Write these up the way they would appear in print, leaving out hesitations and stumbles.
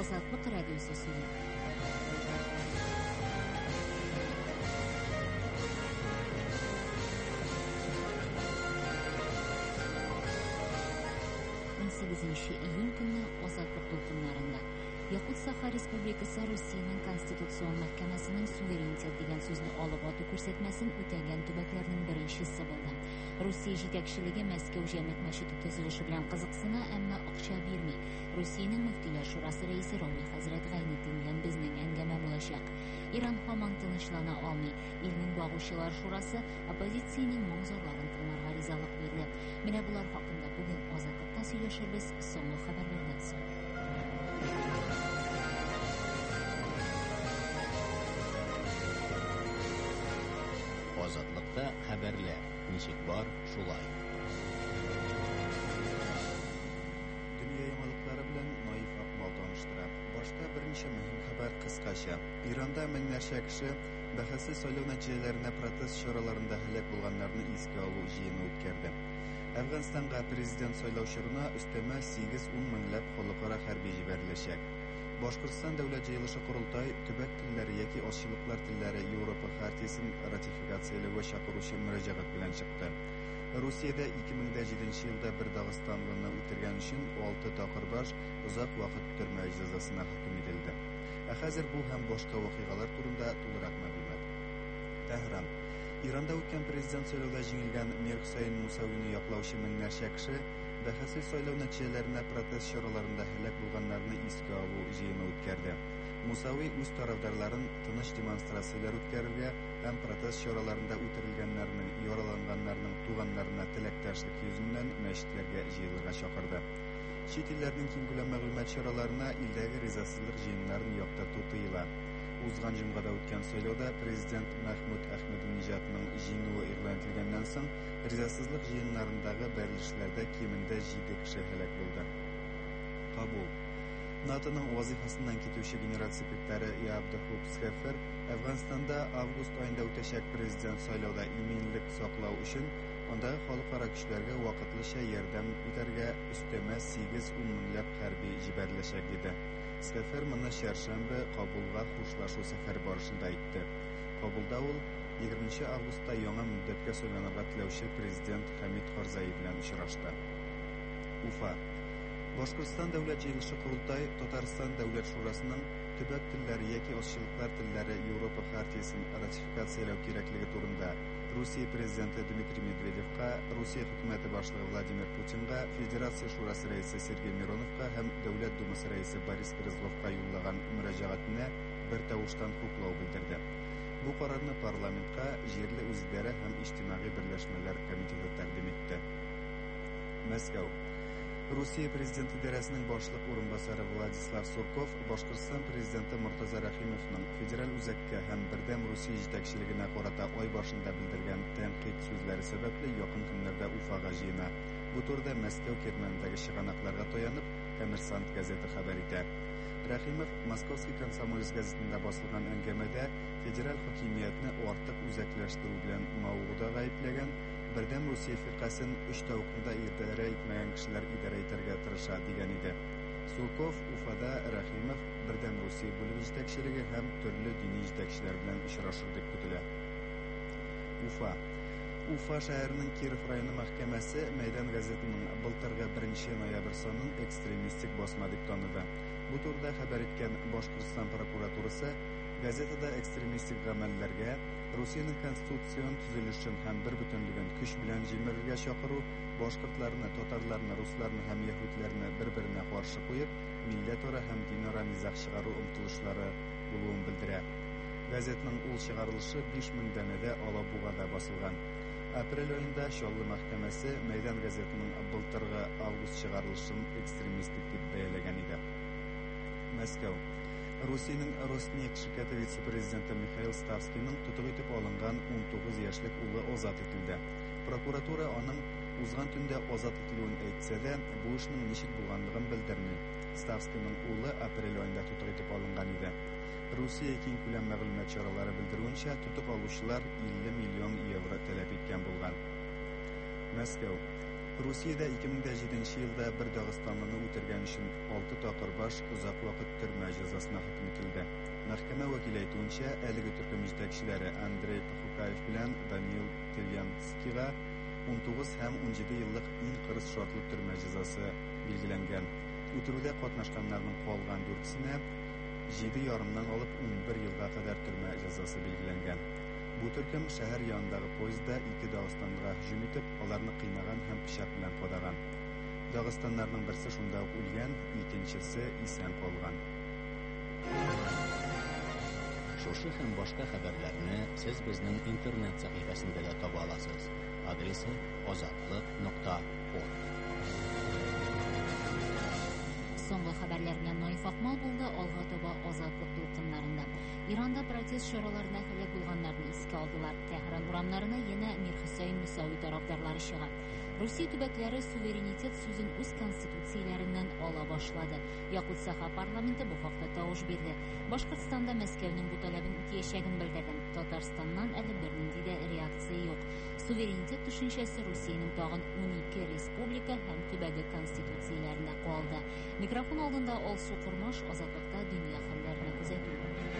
Озатлык радиосы сөйләп. 18 июнь көне Озатлык дулкыннарында Якут Саха Республикасы Русиянең Конституцион мәхкәмәсенең суверенитет дигән сүзне алып ату күрсәтмәсен үтәгән төбәкләрнең беренчесе булды. Русия җитәкчелеге Мәскәү җәмәгать мәчете төзелеше белән кызыксына, әмма акча бирми. Русиянең мөфтиләр шурасы рәисе Рави хәзрәт Гайнетдин белән безнең әңгәмә булачак. Иран һаман тынычлана алмый. Илнең багучылар шурасы оппозициянең моңзаларын тыңларга ризалык бирде. Менә булар хакында бүген Азатлыкта сөйләшәбез соңгы хәбәрләрдән соң. Азатлыкта хәбәрләр. Ничек бар, шулай. Дөнья яңалыклары белән Наиф Акмал таныштыра. Башта берничә мөһим хәбәр кыскача. Иранда меңнәрчә кеше бәхәсле сайлау нәтиҗәләренә протест чараларында һәлак булганнарны искә алу җыены үткәрде. Әфганстанга президент сайлау чорына өстәмә 8-10 меңләп халыкара хәрби җибәреләчәк. Башкортстан дәүләт җыелышы Курултай төбәк телләре яки ашчылыклар телләре Европа хартиясын ратификацияләүгә чакыручы мөрәҗәгать белән чыкты. Русиядә 2007 елда бер Дагыстанлыны үтергән өчен 6 тапкыр баш озак вакыт төрмә җәзасына хөкем ителде. Хәзер бу һәм башка вакыйгалар турында тулырак мәгълүмат. Тәһран. Иранда үткән президент сайлауда җиңелгән Мир Хусейн Мусавини яклаучы меңнәрчә кеше бәхәсле сайлау нәтиҗәләренә протест чараларында һәлак булганнарны искә алу җыены үткәрде. Мусави үз тарафдарларын тыныч демонстрацияләр үткәрергә һәм протест чараларында үтерелгәннәрнең, яраланганнарның туганнарына теләктәшлек йөзеннән мәчетләргә җыелырга чакырды. Чит илләрнең киң күләм мәгълүмат чараларына илдәге ризасызлык җыеннарын яктырту тыела. Узган җомгада үткән сайлауда президент Мәхмүд Әхмәдинеҗатның җиңүе игълан ителгәннән соң ризасызлык җыеннарындагы бәрелешләрдә кимендә 7 кеше һәлак булды. Кабул. НАТОның вазифасыннан китүче генераль секретаре Абдухуп Схефер Әфганстанда август айында үтәчәк президент сайлауда иминлек саклау өчен андагы халыкара көчләргә вакытлыча ярдәм итәргә өстәмә 8-10 меңләп хәрби җибәреләчәк диде. Схефер моны чәршәмбе Кабулга хушлашу сәфәре барышында әйтте. Кабулда ул 20 августта яңа мөддәткә сайланырга теләүче президент Хамид Карзаи белән очрашты. Уфа. Башкортстан дәүләт җыелышы Курултай Татарстан дәүләт шурасының төбәк телләре яки ашчылыклар телләре Европа хартиясын ратификацияләү кирәклеге турында Русия президенты Дмитрий Медведевка, Русия хөкүмәте башлыгы Владимир Путинга, Федерация шурасы рәисе Сергей Мироновка һәм Дәүләт думасы рәисе Борис Грызловка юллаган мөрәҗәгатенә бер тавыштан хуплау белдерде. Бу карарны парламентка җирле үзидарә һәм иҗтимагый берләшмәләр комитеты тәкъдим итте. Мәскәү. Русия президенты дәрәсенең башлык урынбасары Владислав Сурков Башкортстан президенты Муртаза Рахимовның федераль үзәккә һәм бердәм Русия җитәкчелегенә карата ай башында белдергән тәнкыйть сүзләре сәбәпле якын көннәрдә Уфага җыена. Бу турыда Мәскәү кермәнендәге чыганакларга таянып, Коммерсант газеты хәбәр итә. Рахимов Московский комсомолец газетында басылган әңгәмәдә федераль хакимиятне артык үзәкләштерү белән мавыгуда гаепләгән Бердәм Русия фиркасын 3 тавыкында идарә итмәгән кешеләр идарә итәргә тырыша дигән иде. Сурков Уфада Рахимов Бердәм Русия бүлеге җитәкчелеге һәм төрле дини җитәкчеләр белән очрашыр дип көтелә. Уфа. Уфа шәһәренең Киров районы мәхкәмәсе Мәйдан газетының былтыргы 1 ноябрь санын экстремистик басма дип таныды. Бу турыда хәбәр иткән Башкортстан прокуратурасы газетада экстремистик гамәлләргә, Русиянең конституцион төзелешен һәм бер бөтенлеген көч белән җимерергә чакыру, башкортларны, татарларны, русларны һәм яһүдләрне бер-беренә каршы куеп, милләтара һәм динара низах чыгару омтылышлары булуын белдерә. Газетның ул чыгарылышы 5000 данәдә Алабугада басылган. Апрель айында Чаллы мәхкәмәсе Мәйдан газетының былтыргы август чыгарылышын экстремистик дип бәяләгән иде. Мәскәү. Русиянең Роснефть ширкәте вице-президенты Михаил Ставскийның тотып итеп алынган 19 яшьлек улы азат ителде. Прокуратура аның узган төндә азат ителүен әйтсә дә, бу эшнең ничек булганлыгын белдерми. Ставскийның улы апрель айында тотып итеп алынган иде. Русия киң күләм мәгълүмат чаралары белдерүенчә, тотып алучылар 50 миллион евро таләп иткән булган. Мәскәү. Rusiyada 2007 yılda bir Dağıstanlıны o'tirgani uchun 6 taqirbash uzoq vaqt turma jazosuna hukm etildi. Mahkama vakili aytgancha, әлеге turkum yetakchilari Andrey Pakhukayev bilan Daniil Telyanskiyga 19 ham 17 yillik inqiroz shortli turma jazosi belgilangan. O'tiruvda qatnashganlarning qolgan 4-sine 7,5dan olib 11 yilga qadar turma jazosi belgilangan. Bu turkum shahar yonidagi poyezdda 2 Dağıstanlıga hujum etib, ularni qiynagan ham pichoq bilan qo'dagan. Dağıstanlarning birisi shunda o'lgan, ikkinchisi eson qolgan. Шушы һәм башка хәбәрләрне сез безнең интернет сәхифәсендә дә таба аласыз. Адресы ozodlik.org. Соңгы хәбәрләргә Наиф Акмал булды. Алга таба азатлык дулкыннарында. Иранда протест чараларына һәлак булганнарны искә алдылар. Тәһран урамнарына яна Мир Хусейн Мусави тарафдарлары чыга. Русия төбәкләре суверенитет сүзен үз конституцияләреннән ала башлады. Якут Саха парламенты бу хакта тавыш бирде. Башкортстанда Мәскәүнең бу талабын үтәячәген белдерде. Татарстаннан әле бернинди дә реакция юк. Суверенитет төшенчәсе Русиянең тагын 12 республика һәм төбәге конституцияләрендә калды. Микрофон алдында Алсу Курмаш, Азатлыкта дөнья хәлләрен күзәтү.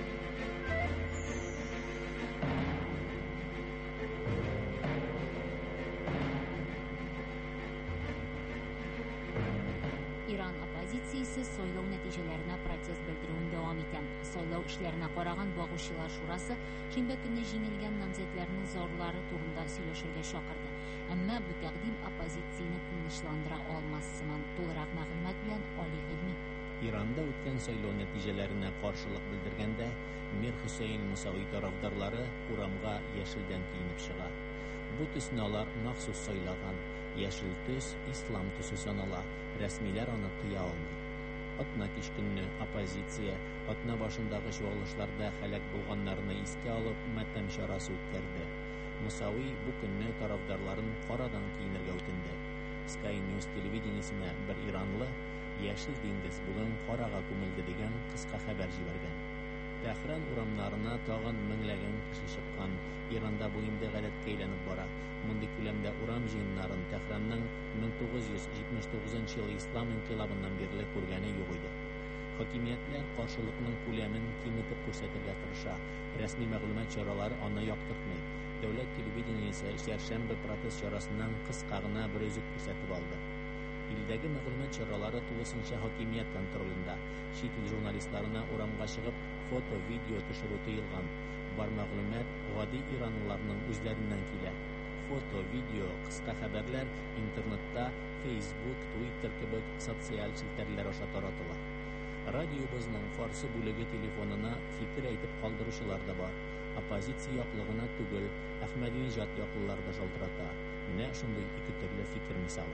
Иран оппозициясе сайлау нәтиҗәләренә протест белдерүен дәвам итә. Сайлау эшләренә караган багучылар шурасы шимбә көнне җиңелгән намзәтләрнең зарлары турында сөйләшергә чакырды. Әмма бу тәкъдим оппозицияне тынычландыра алмас сыман. Тулырак мәгълүмат белән Али Гыйльми. Иранда үткән сайлау нәтиҗәләренә каршылык белдергәндә Мир Хусейн Мусави тарафдарлары урамга яшелдән киенеп чыга. Бу төсне алар махсус сайлаган. Яшел төс ислам төсе санала. Рәсмиләр аны тыя алмый. Атна кичкөнне оппозиция атна башындагы чуалышларда һәлак булганнарны искә алып матәм чарасы үткәрде. Мусави бу көнне тарафдарларын карадан киенергә үтенде. Sky News телевидениесенә бер иранлы яшел диңгез бүген карага күмелде дигән кыска хәбәр җибәргән. Тәһран урамнарына тагын меңләгән кеше чыккан. Иранда бу инде гадәткә әйләнеп бара. Мондый күләмдә урам җыеннарын Тәһранның 1979 ел ислам инкыйлабыннан бирле күргәне юк иде. Хакимиятләр каршылыкның күләмен киметеп күрсәтергә тырыша. Рәсми мәгълүмат чаралары аны яктыртмый. Дәүләт телевидениесе чәршәмбе протест чарасыннан кыска гына бер үзек күрсәтеп алды. Илдәге мәгълүмат чаралары тулысынча хакимият контролендә. Чит ил журналистларына урамга чыгып, фото, видео төшерү тыелган. Бар мәгълүмат гади иранлыларның үзләреннән килә. Фото, видео, кыска хәбәрләр интернетта, Facebook, Twitter кебек социаль челтәрләр аша таратыла. Радиобызның фарсы бүлеге телефонына фикер әйтеп калдыручылар да бар. Оппозиция яклыгына түгел, Әхмәдинежат яклылар да шалтырата. Менә шундый ике төрле фикер мисалы.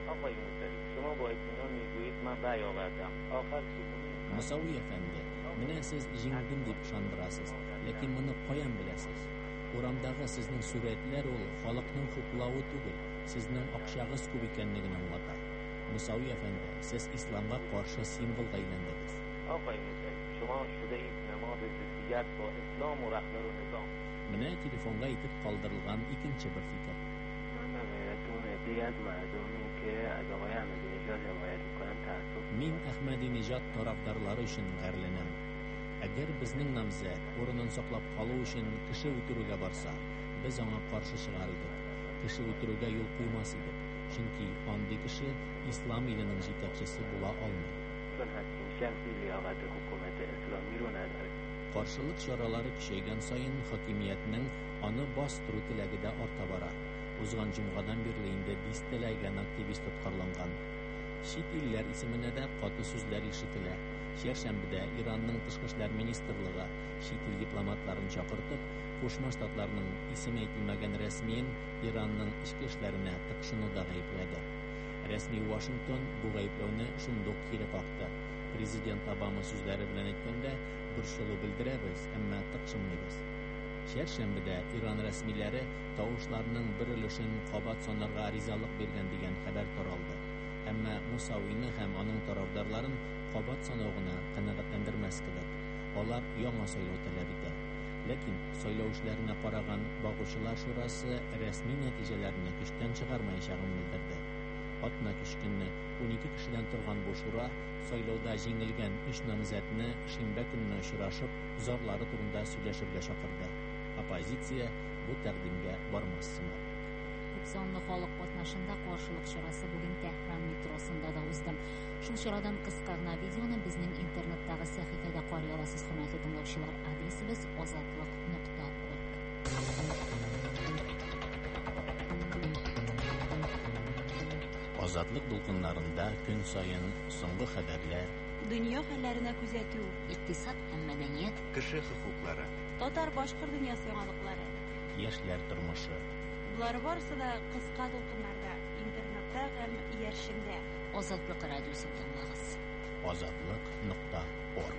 Мусави әфәнде, менә сез җиңдем дип ышандырасыз, ләкин моны каян беләсез? Урамдагы сезнең сурәтләр ул халыкның хуплавы түгел, сезнең акчагыз күп икәнлеген аңлата. Мусави әфәнде, сез исламга каршы символга әйләндегез. Менә телефонга итеп калдырылган икенче бер фикер. Мин Әхмәдинежат тарафдарлары өчен гәрленәм. Әгәр безнең намзәт урынын саклап калу өчен кеше үтерүгә барса, без аңа каршы чыгар идек. Кеше үтерүгә юл куймас идек. Чөнки андый кеше ислам иленең җитәкчесе була алмый. Каршылык чаралары көчәйгән саен хакимиятнең аны бастыру теләге дә арта бара. Узган җомгадан бирле инде 10 теләгән активист тоткарланган. Чит илләр исеменә дә каты сүзләр ишетелә. Чәршәмбедә Иранның тышкы эшләр министрлыгы чит ил дипломатларын чакыртып, Кушма Штатларның исеме әйтелмәгән рәсмиен Иранның ичке эшләренә тыкшынуда гаепләде. Рәсми Вашингтон бу гаепләүне шундук кире какты. Президент Обама сүзләре белән әйткәндә, борчылу белдерәбез, әмма тыкшынмыйбыз. Чәршәмбедә Иран рәсмиләре тавышларның бер өлешен кабат санарга ризалык биргән дигән хәбәр таралды. Әмма Мусавины һәм аның тарафдарларын кабат санау гына канәгатьләндермәс кебек. Алар яңа сайлау таләп итә. Ләкин сайлау эшләренә караган багучылар шурасы рәсми нәтиҗәләрне көчтән чыгармаячагын белдерде. Атна көчкөнне 12 кешедән торган бу шура сайлауда җиңелгән 3 намзәтне шимбә көнне очрашып, зарлары турында сөйләшергә чакырды. Оппозиция бу тәкъдимгә бармасын. Sonlu халык катнашында каршылык чарасы бүген Тәһран метросында да узды. Шул чарадан кыска гына видеоны безнең интернеттагы сәхифәдә карый аласыз, хөрмәтле тыңлаучылар. Адресыбыз azatlык.org. Азатлык дулкыннарында көн сайын соңгы хәбәрләр, дөнья хәлләренә күзәтү, икътисад һәм мәдәният, кеше хокуклары, татар-башкорт дөньясы яңалыклары. яшьләр тормышы. Булар барысы да кыска дулкыннарда, интернетта һәм яршендә. Азатлык радиосын тыңлагыз. Azatlык.org.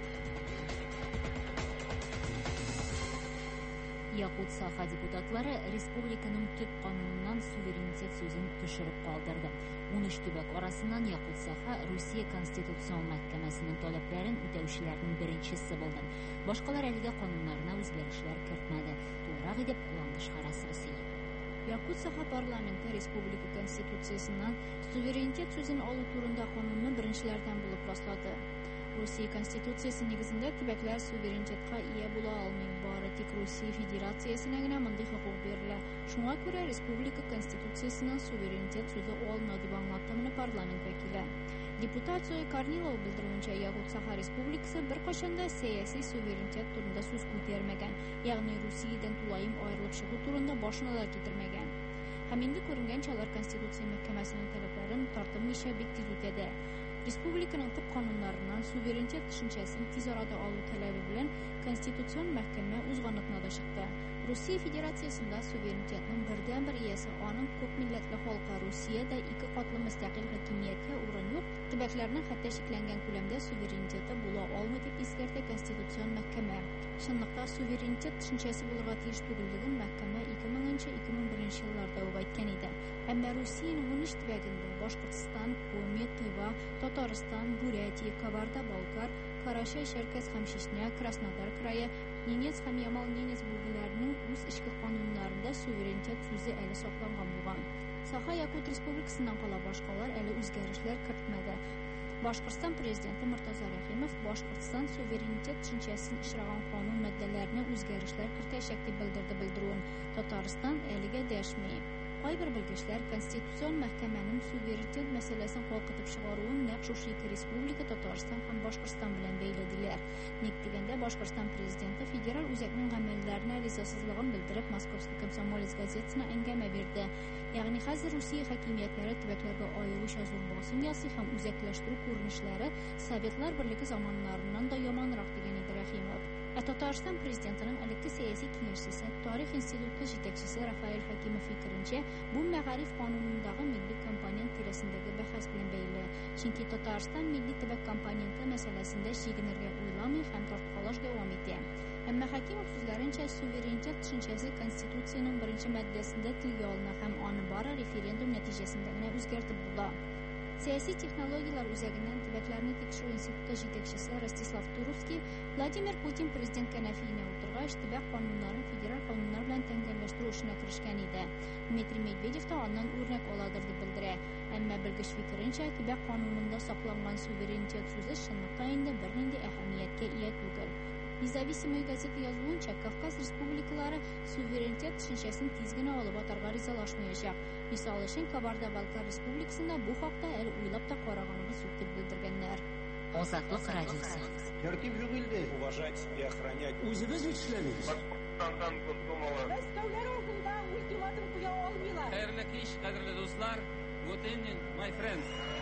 Якут Саха депутатлары республиканың төп кануныннан суверенитет сүзен төшереп калдырды. 13 төбәк арасыннан Якут Саха Русия Конституцион мәхкәмәсенең таләпләрен үтәүчеләрнең беренчесе булды. Башкалар әлегә кануннарына үзгәрешләр кертмәде. Турак итеп Ландыш харасыбыз. Якут Саха парламенты республика конституциясеннән суверенитет сүзен алу турында канунны беренчеләрдән булып раслады. Русия конституциясе нигезендә төбәкләр суверенитетка ия була алмый, бары тик Русия Федерациясенә генә мондый хокук бирелә. Шуңа күрә республика конституциясеннән суверенитет сүзе алынды дип аңлатты парламент вәкиле. Депутат Зоя Корнилова белдерүенчә, Якут Саха республикасы беркайчан да сәяси суверенитет турында сүз күтәрмәгән, ягъни Русиядән тулаем аерылып чыгу турында башына да китермәгән. Һәм инде күренгәнчә алар Конституция мәхкәмәсенең таләпләрен тартылмыйча бик тиз үтәде. Республиканың төп кануннарыннан суверенитет төшенчәсен тиз арада алу таләбе белән Конституцион мәхкәмә узганлыкна да чыкты. Русия Федерациясында суверенитетның бердәнбер иясе аның күп милләтле халкы. Русиядә ике катлы мөстәкыйль хакимияткә урын юк, төбәкләрнең хәтта шикләнгән күләмдә суверенитеты була алмый дип искәртә Конституцион мәхкәмә. Чынлыкта суверенитет төшенчәсе булырга тиеш түгеллеген мәхкәмә 2000-2001 елларда ук әйткән иде. Әмма Русиянең 13 төбәгендә Башкортстан, Коми, Тыва, Татарстан, Бурятия, Кабарда-Балкар, Карачай-Черкес һәм Чечня, Краснодар крае, Ненец һәм Ямал-Ненец бүлегләренең үз эчке кануннарында суверенитет сүзе әле сакланган булган. Саха-Якут республикасыннан кала башкалар әле үзгәрешләр кертмәде. Башкортстан президенты Муртаза Рәхимов Башкортстан суверенитет төшенчәсен ишраган канун маддәләренә үзгәрешләр кертәчәк дип белдерүен. Татарстан әлегә дәшми. Кайбер белгечләр Конституцион мәхкәмәнең суверенитет мәсьәләсен калкытып чыгаруын нәкъ шушы ике республика Татарстан һәм Башкортстан белән бәйләделәр. Ник дигәндә Башкортстан президенты федераль үзәкнең гамәлләренә ризасызлыгын белдереп Московский комсомолец газетасына әңгәмә бирде. Ягъни хәзер Русия хакимиятләре төбәкләргә аеруча зур басым ясый һәм үзәкләштерү күренешләре Советлар Берлеге заманнарыннан да яманрак дигән Ибраһимов. Татарстан президентының элекке сәяси киңәшчесе, тарих институты җитәкчесе Рафаэль Хакимов фикеренчә, бу мәгариф канунындагы милли компонент тирәсендәге бәхәс белән бәйле. Чөнки Татарстан милли төбәк компоненты мәсьәләсендә чигенергә уйламый һәм тарткалаш дәвам итә. Әмма Хакимов сүзләренчә, суверенитет төшенчәсе Конституциянең 1нче маддәсендә телгә алына һәм аны бары референдум нәтиҗәсендә генә үзгәртеп була. Сәяси технологиялар үзәгеннән төбәкләрне тикшерү институты җитәкчесе Ростислав Туровский Владимир Путин президент кәнәфиенә утыргач, төбәк кануннарын федераль кануннар белән тәңгәлләштерү эшенә керешкән иде. Дмитрий Медведев та аннан үрнәк аладыр дип белдерә. Әмма белгеч фикеренчә, төбәк канунында сакланган суверенитет сүзе чынлыкта инде бернинди әһәмияткә ия түгел. Независимый газета язуынча, Кавказ республикалары суверенитет төшенчәсен тиз генә алып атарга ризалашмаячак. Мисал өчен, Кабарда-Балкар республикасында бу хакта әле уйлап та караганыбыз юк дип белдергәннәр. Азатлык радиосы. Тәртип юк илдә. Уважать и охранять. Үзебез эшләмибез. Башкортстандан Косумова. Мәскәүләр алдында ультиматум куя алмыйлар. Хәерле кич, кадерле дуслар. Good evening, my friends.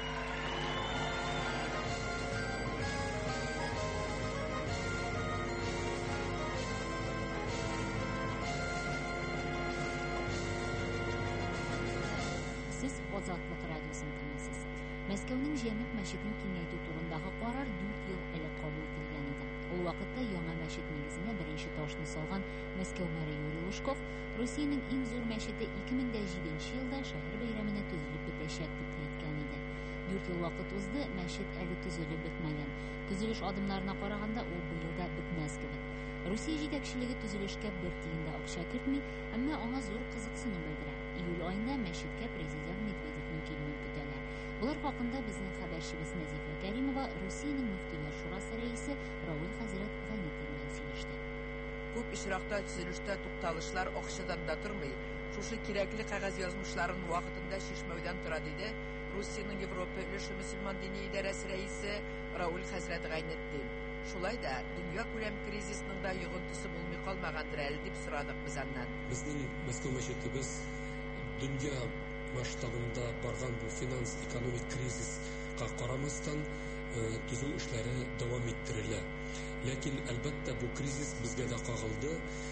Сез Азатлык радиосын тыңлыйсыз. Мәскәүнең Җәмәгать мәчетен киңәйтү турындагы карар 4 ел элек кабул ителгән иде. Ул вакытта яңа мәчет нигезенә беренче ташны салган Мәскәү мэре Юрий Лужков Русиянең иң зур мәчете 2007 елда шәһәр бәйрәменә төзелеп бетәчәк дип әйткән иде. 4 ел вакыт узды, мәчет әле төзелеп бетмәгән. Төзелеш адымнарына караганда ул быел да бетмәс кебек. Русия җитәкчелеге төзелешкә бер тиен дә акча кертми, әмма аңа зур кызыксыну белдерә. Июль аенда мәчеткә президент Медведевның килүен көтәләр. Булар хакында безнең хәбәрчебез Назифа Кәримова Русиянең мөфтиләр шурасы рәисе Рауль хәзрәт Гайнетдин белән сөйләште. Күп очракта төзелештә тукталышлар акчадан да тормый. Шушы кирәкле кәгазь язмышларын вакытында шишмәүдән тора диде Русиянең Европа өлеше мөселман дини идарәсе рәисе Рауль хәзрәт Гайнетдин. Шулай да дөнья күләм кризисның да йогынтысы булмый калмагандыр әле дип сорадык без аннан. Безнең Мәскәү мәчетебез дөнья масштабында барган бу финанс-экономик кризиска карамастан төзү эшләре дәвам иттерелә. Ләкин әлбәттә бу кризис безгә дә кагылды.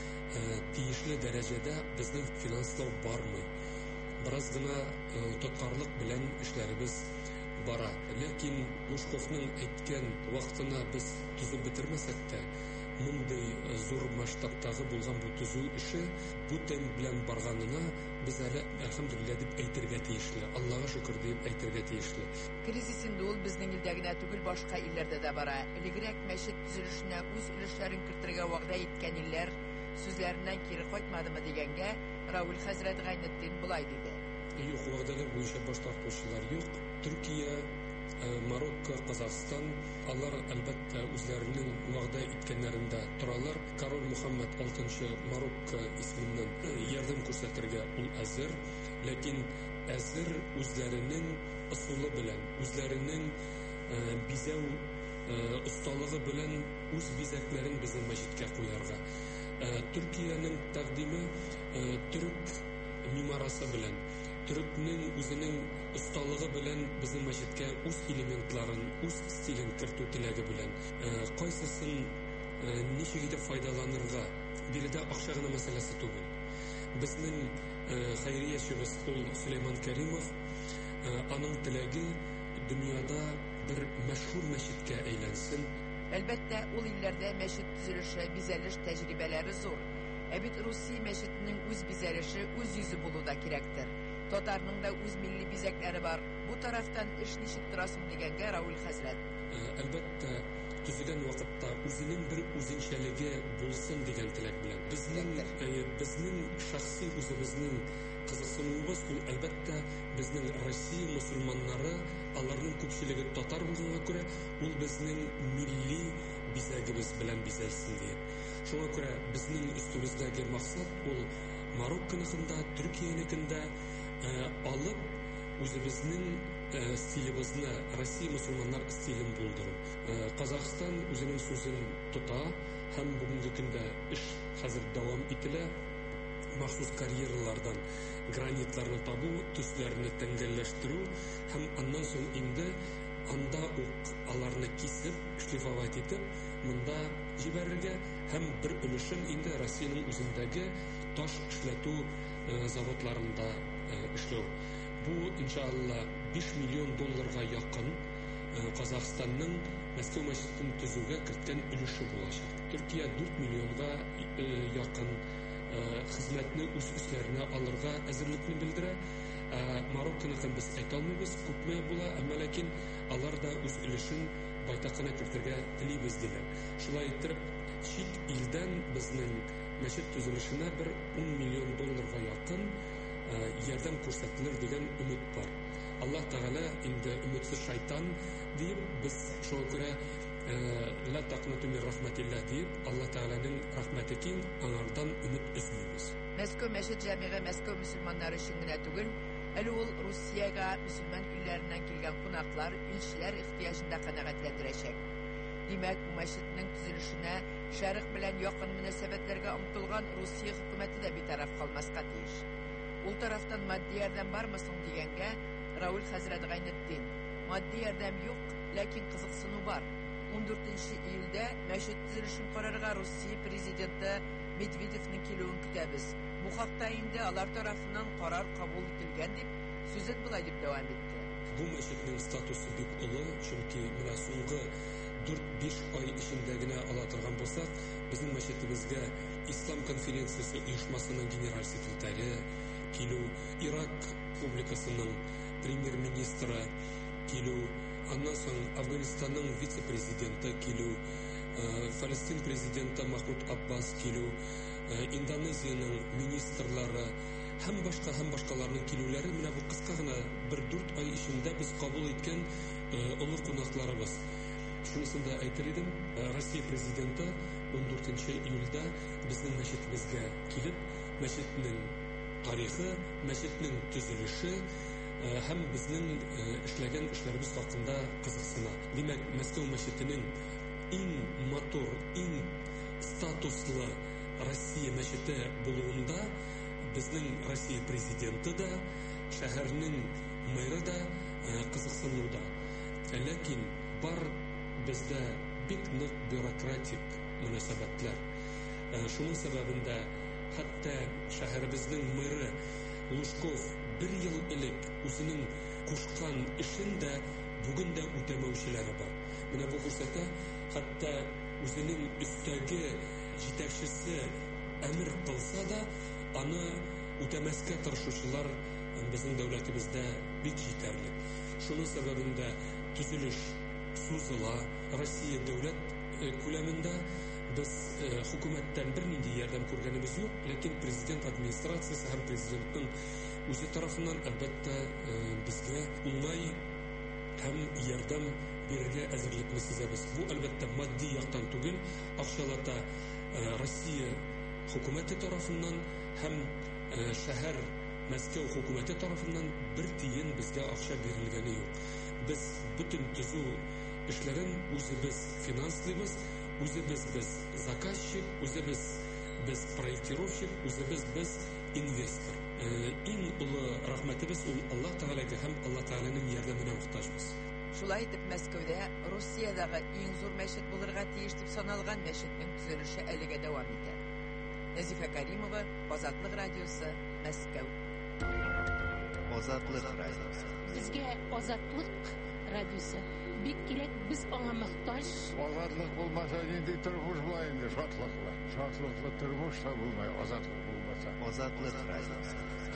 Тиешле дәрәҗәдә безнең финанслау бармый. Бераз гына тоткарлык белән эшләребез бара. Ләкин Лужковның әйткән вакытына без төзеп бетермәсәк тә, мондый зур масштабтагы булган бу төзү эше бу темп белән барганына без әле әлхәмдүлилләh дип әйтергә тиешле. Аллага шөкер дип әйтергә тиешле. Кризис инде ул безнең илдә генә түгел, башка илләрдә дә бара. Элегрәк мәчет төзелешенә үз өлешләрен кертергә вәгъдә иткән илләр сүзләреннән кире кайтмадымы дигәнгә Рауль хәзрәт Гайнетдин булай диде. Юк, вәгъдәләр буенча баш тартучылар юк. Төркия, Марокко, Казахстан, алар әлбәттә үзләренең вәгъдә иткәннәрендә торалар. Король Мөхәммәд 6-нчы Марокко исеменнән ярдәм күрсәтергә ул әзер, ләкин әзер үзләренең ысулы белән, үзләренең бизәү осталыгы белән үз бизәкләрен безнең мәчеткә куярга. Төркиянең тәкъдиме төрек мимарасы белән, төрекнең үзенең осталыгы белән безнең мәчеткә үз элементларын, үз стилен кертү теләге белән, кайсысын ничек итеп файдаланырга, биредә акча гына мәсьәләсе түгел. Безнең хәйриячебез ул Сөләйман Кәримов, аның теләге дөньяда бер мәшһүр мәчеткә әйләнсен. Әлбәттә, ул илләрдә мәчет төзелеше, бизәлеш тәҗрибәләре зур. Ә бит Русия мәчетенең үз бизәлеше, үз йөзе булу да кирәктер. Татарның да үз милли бизәкләре бар. Бу тарафтан эш ничек торасың дигәнгә Рауль хәзрәт. Әлбәттә, төзегән вакытта үзенең бер үзенчәлеге булсын дигән теләк белән. Безнең шәхси үзебезнең кызыксынуыбыз ул әлбәттә безнең Россия мусульманнары, аларның күпчелеге татар булганга күрә, ул безнең милли бизәгебез белән бизәлсен дип. Шуңа күрә безнең өстебездәге максат ул Марокконыкында, Төркиянекендә алып үзебезнең стилебезне, Россия мусульманнар стилен булдыру. Казахстан үзенең сүзен тота һәм бүгенге көндә эш хәзер дәвам ителә. Махсус карьералардан гранитларны табу, төсләрне тәңгәлләштерү һәм аннан соң инде анда ук аларны кисеп, шлифовать итеп, монда җибәрергә һәм бер өлешен инде Россиянең үзендәге таш эшләтү заводларында эшләү. Бу иншалла 5 миллион долларга якын Казахстанның Мәскәү мәчетен төзүгә керткән өлеше булачак. Төркия 4 миллионга якын хезмәтне үз үсләренә алырга әзерлекне белдерә. Марокконыкын без әйтә алмыйбыз, күпме була, әмма ләкин алар да үз өлешен байтакына кертергә телибез диләр. Шулай итеп, чит илдән безнең мәчет төзелешенә бер 10 миллион долларга якын ярдәм күрсәтелер дигән өмет бар. Аллаһ Тәгалә инде өметсез шайтан дип, без шуңа күрә ла тaqnatu min rahmatillah дип, Аллаһ Тәгаләнең рәхмәте киң, аңардан өмет өзмибез. Мәскәү мәчет җәмигы Мәскәү мөселманнары өчен генә түгел, әле ул Русиягә мөселман илләреннән килгән кунаклар, илчеләр ихтыяҗын да канәгатьләндерәчәк. Димәк, бу мәчетнең төзелешенә Шәрык белән якын мөнәсәбәтләргә омтылган Русия хөкүмәте дә битараф калмаска тиеш. Ул тарафтан матди ярдәм бармы соң дигәнгә Рауль хәзрәт Гайнетдин: матди ярдәм юк, ләкин кызыксыну бар. 14 июльдә мәчет төзелешен карарга Русия президенты Медведевнең килүен көтәбез. Бу хакта инде алар тарафыннан карар кабул ителгән дип, сүзен булай дип дәвам итте. Бу мәчетнең статусы бик олы, чөнки менә соңгы 4-5 ай эчендә генә ала торган булсак, безнең мәчетебезгә Ислам конференциясе оешмасының генераль секретаре килү, Ирак республикасының премьер-министры килү, аннан соң Афганистанның вице-президенты килү, Фалестин президенты Махмуд Аббас килү, Индонезияның министрлары һәм башкаларның килүләре менә бу кыска гына 1-4 ай эчендә без кабул иткән олы кунакларыбыз. Шунысын да әйтер идем, Россия президенты 14 июльдә безнең мәчетебезгә килеп, мәчетнең тарихы, мәчетнең төзелеше һәм безнең эшләгән эшләребез хакында кызыксына. Димәк, Мәскәү мәчетенең иң матур, иң статуслы Россия мәчете булуында безнең Россия президенты да, шәһәрнең мэры да кызыксынуда. Ләкин бар бездә бик нык бюрократик мөнәсәбәтләр. Шуның сәбәбендә хәтта шәһәребезнең мэры Лужков 1 ел элек үзенең кушкан эшен дә бүген дә үтәмәүчеләре бар. Менә бу күрсәтә, хәтта үзенең өстәге җитәкчесе әмер кылса да, аны үтәмәскә тырышучылар безнең дәүләтебездә бик җитәрлек. Шуның сәбәбендә төзелеш сузыла. Россия дәүләт күләмендә без хөкүмәттән бернинди ярдәм күргәнебез юк, ләкин президент администрациясе һәм президентның үзе тарафыннан әлбәттә безгә уңай һәм ярдәм бирергә әзерлекне сизәбез. Бу әлбәттә матди яктан түгел, акчалата Россия хөкүмәте тарафыннан һәм шәһәр Мәскәү хөкүмәте тарафыннан 1 тиен безгә акча бирелгәне юк. Без бүтән төзү эшләрен үзебез финанслыйбыз, үзебез заказчик, үзебез проектировщик, үзебез инвестор. Иң улы рәхмәтебез ул Аллаһ Тәгаләгә һәм Аллаһ Тәгаләнең ярдәменә мохтаҗбыз. Шулай итеп, Мәскәүдә Россиядагы иң зур мәчет булырга тиеш дип саналган мәчетнең төзелеше әлегә дәвам итә. Назифа Каримова, Азатлык радиосы, Мәскәү. Азатлык радиосы. Безгә Азатлык радиосы бик кирәк, без аңа мохтаҗ. Азатлык булмаса, инде тормыш булай инде, шатлыклы. Шатлыклы тормыш та булмай, азатлык булмаса. Азатлык радиосы.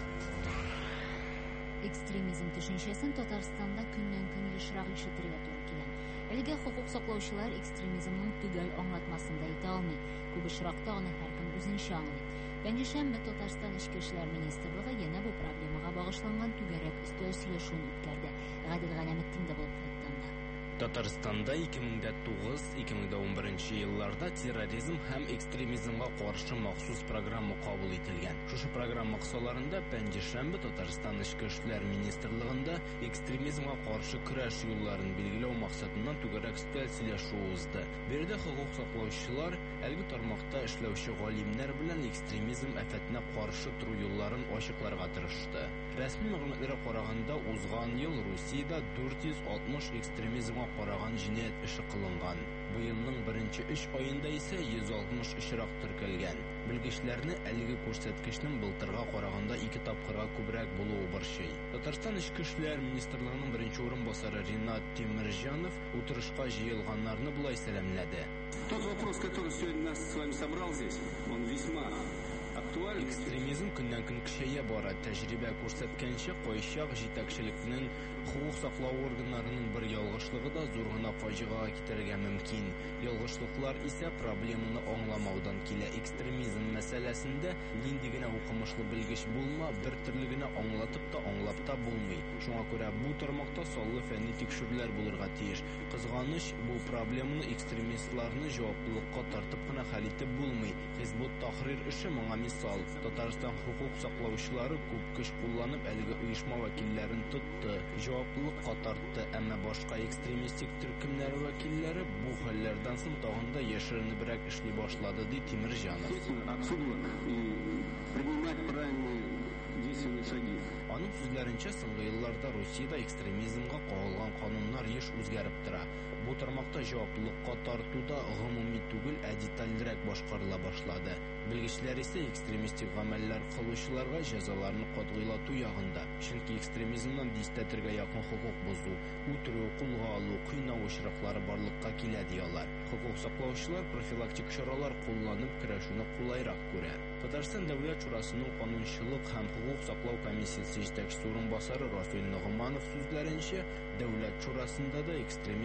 Экстремизм төшенчәсен Татарстанда көннән-көн ешрак ишетергә туры килә. Әлегә хукук саклаучылар экстремизмның төгәл аңлатмасын да әйтә алмый. Күп очракта аны һәркем үзенчә аңлый. Пәнҗешәмбе Татарстан Эчке эшләр министрлыгы янә бу проблемага багышланган түгәрәк өстәл сөйләшүен үткәрде. Гадел Галәметдин дә булып кайтты анда. Татарстанда 2009-2011 елларда терроризм һәм экстремизмга каршы махсус программа кабул ителгән. Шушы программа кысаларында пәнҗешәмбе Татарстан Эчке эшләр министрлыгында экстремизмга каршы көрәш юлларын билгеләү максатыннан түгәрәк өстәл сөйләшү узды. Бердә хукук саклаучылар әлеге тармакта эшләүче галимнәр белән экстремизм афәтенә каршы туру юлларын ачыкларга тырышты. Рәсми мәгълүматларга караганда, узган ел Русиядә 460 экстремизмга караган җинаять эше кылынган. Бу елның 1-3 аенда исә 160 очрак теркәлгән. Белгечләрне әлеге күрсәткечнең былтырга караганда 2 тапкырга күбрәк булуы борчый. Татарстан Эчке эшләр министрлыгының беренче урынбасары Ринат Тимирҗанов утырышка җыелганнарны булай сәламләде. Тот вопрос, который сегодня нас с вами собрал здесь, он весьма актуален. Экстремизм көннән-көн көчәя бара. Тәҗрибә күрсәткәнчә, кайчак җитәкчелекнең хукук саклау органнарының бер ялгышлыгы да зур гына фаҗигага китерергә мөмкин. Ялгышлыклар исә проблеманы аңламаудан килә. Экстремизм мәсьәләсендә нинди генә укымышлы белгеч булма, бер төрле генә аңлатып та аңлап та булмый. Шуңа күрә бу тармакта саллы фәнни тикшерүләр булырга тиеш. Кызганыч, бу проблеманы экстремистларны җаваплылыкка тартып кына хәл итеп булмый. Хизбут Тахрир эше моңа мисал. Татарстан хукук саклаучылары күп көч кулланып әлеге оешма вәкилләрен тотты. Җаваплылыкка тартты, әмма башка экстремистик төркемнәр вәкилләре бу хәлләрдән соң тагын да яшеренебрәк эшли башлады, ди Тимирҗанов. Аның сүзләренчә, соңгы елларда Русиядә экстремизмга кагылган кануннар еш үзгәреп тора. Бу тармакта җаваплылыкка тартуда гомуми түгел, ә детальрәк башкарыла башлады. Белгечләр исә экстремистик гамәлләр кылучыларга җәзаларны катгыйлату ягында. Чөнки экстремизмнан дистәтергә якын хукук бозу, үтерү, кулга алу, кыйнау очраклары барлыкка килә диялар. Хукук саклаучылар профилактик чаралар кулланып көрәшүне кулайрак күрә. Татарстан Дәүләт Шурасының канунчылык һәм хукук саклау комиссиясе җитәкчесе урынбасары Рафил Ногманов сүзләренчә, Дәүләт Шурасында да экстремизмга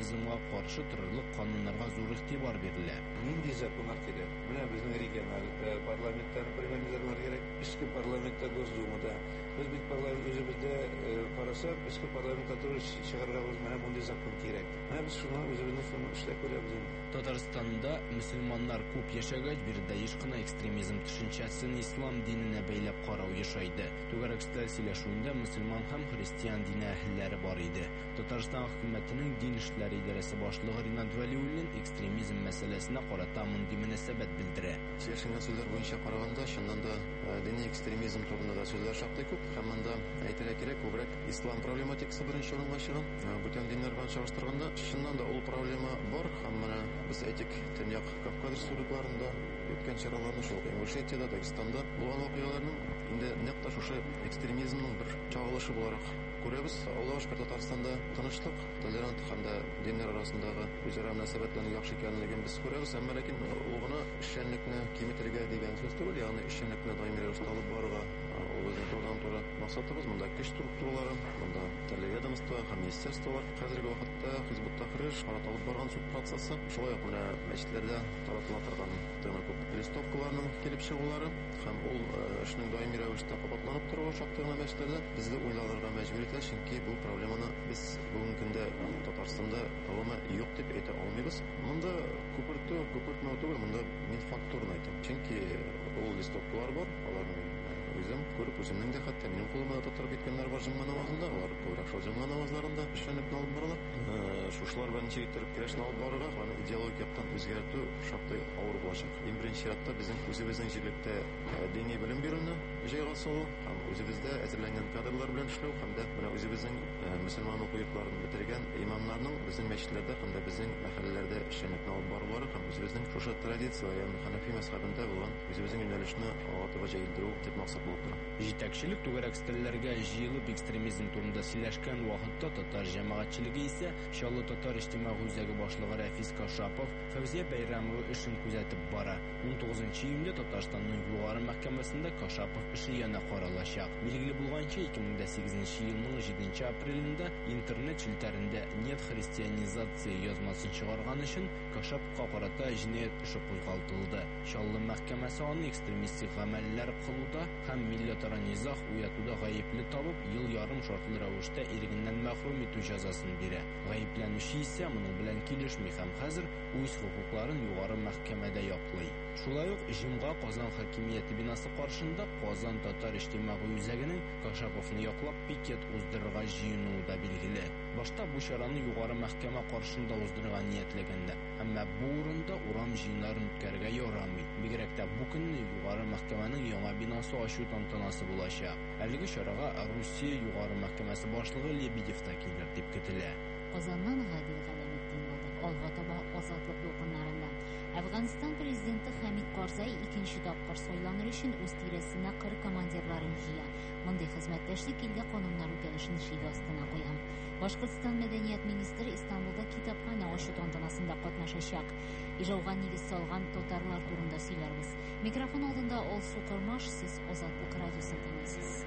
каршы торырлык кануннарга зур игътибар бирелә. Нинди законнар кирәк? Менә безнең региональ парламенттан премьер-министрлар кирәк, эчке парламентта, Госдумада. Без бит парламент үзебездә карасак, эчке парламентта туры чыгарга менә мондый закон кирәк. Менә без шуны үзебезнең эшләп күрәбез. Татарстанда мөселманнар күп яшәгәч, биредә еш кына экстремизм төшенчәсен ислам диненә бәйләп карау яшайды. Түгәрәкстә сөйләшүендә мөселман һәм христиан дине әһелләре бар иде. Татарстан хөкүмәтенең дин эшләре идарәсе башлыгы Ринат Вәлиуллин экстремизм мәсьәләсенә карата мондый мөнәсәбәт белдерә. Сөйләшенгән сүзләр буенча караганда, чыннан да дини экстремизм турында да сүзләр шактый күп. Һәм монда әйтергә кирәк, күбрәк ислам проблематикасы беренче урынга чыган. Бүтән диннәр белән чагыштырганда, чыннан да ул проблема бар. Һәм менә без әйтик, Төньяк Кавказ республикаларында үткән чараларны, шул Ингушетиядә, Дагестанда булган вакыйгаларның инде нәкъ та шушы экстремизмның бер чагылышы буларак күрәбез. Аллаһу шөкер, Татарстанда тынычлык, толерант һәм дә диннәр арасындагы үзара мөнәсәбәтләрнең яхшы икәнлеген без күрәбез. Әмма ләкин ул гына эшчәнлекне киметергә дигән сүз түгел, ягъни эшчәнлекне даими рәвештә алып барырга ул безнең турыдан-туры максатыбыз. Монда көч структуралары, монда төрле ведомство һәм министрлыклар, хәзерге вакытта Хизбут Тахрир каратылып барган суд процессы, шулай ук менә мәчетләрдә таратыла торган күп листовкаларның килеп чыгулары һәм ул эшнең даими рәвештә кабатланып торуы шактый гына мәчетләрдә безне уйларга мәҗбүр итә, чөнки бу проблеманы біз бүгенге көндә Татарстанда гомумән юк дип әйтә алмыйбыз. Монда күпертмәү түгел, монда мин факторын әйтәм. Чөнки ул листовкалар бар, аларны үзем күреп, үземнең дә хәтта минем кулымда тотарып киткәннәр бар җомга намазында, алар күбрәк шул җомга намазларында эшчәнлекне алып баралар. Шушлар белән ничек иттереп көрәшне алып барырга, аны идеологик яктан үзгәртү шактый авыр булачак. Иң беренче чиратта безнең үзебезнең җирлектә дини белем бирүне җайга салу һәм үзебездә әзерләнгән кадрлар белән эшләү һәм дә менә үзебезнең мөселман уку йортларын бетергән имамнарның безнең мәчетләрдә һәм дә безнең мәхәлләләрдә эшчәнлекне алып барулары һәм үзебезнең шушы традиция, ягъни Ханафи мәзһәбендә булган үзебезнең юнәлешне аңлатып җәелдерү дип максат булып тора. Җитәкчелек түгәрәкстәләргә җыелып экстремизм турында сөйләшкән вакытта татар җәмәгатьчелеге исә Чаллы татар иҗтимагый үзәге башлыгы Рафис Кашапов Фәүзия Бәйрәмова эшен күзәтеп бара. 19 июньдә Татарстанның югары мәхкәмәсендә Кашапов эше яна каралачак. Билгеле булганча, 2008 елның 7 апрелендә интернет челтәрендә «Нет христианизация» язмасын чыгарган өчен Кашаповка карата җинаять эше кузгатылды. Чаллы мәхкәмәсе аны экстремистик гамәлләр кылуда һәм милләтара низах уятуда гаепле табып, ел ярым шартлы рәвештә ирегеннән мәхрүм итү җәзасын бирә. Гаепләнүче исә моның белән килешми һәм хәзер үз хукукларын югары мәхкәмәдә яклый. Шулай ук җомга Казан хакимияте бинасы каршында Казан татар иҗтимагый үзәгенең Кашаповны яклап пикет уздырырга җыенуы да билгеле. Башта бу чараны югары мәхкәмә каршында уздырырга ниятләгәндә, әмма бу урында урам җыеннарын үткәрергә ярамый. Бигрәк тә бу көнне югары мәхкәмәнең яңа бинасы ачу тантанасы булачак. Әлеге чарага Русия югары мәхкәмәсе башлыгы Лебедев та килер дип көтелә. Казаннан Гадил Галәметдин булды. Алга таба азатлык дулкыннарында. Әфганстан президенты Хамид Карзай икенче тапкыр сайланыр өчен үз тирәсенә кыр командирларын җыя. Мондый хезмәттәшлек илдә кануннар үтәлешен җир астына куя. Башкортстан мәдәният министры Истанбулда китапханә ачу тантанасында катнашачак. Ижауга нигез салган татарлар турында сөйләрбез. Микрофон алдында Олсу Кормаш, сез Азатлык радиосын тыңлыйсыз.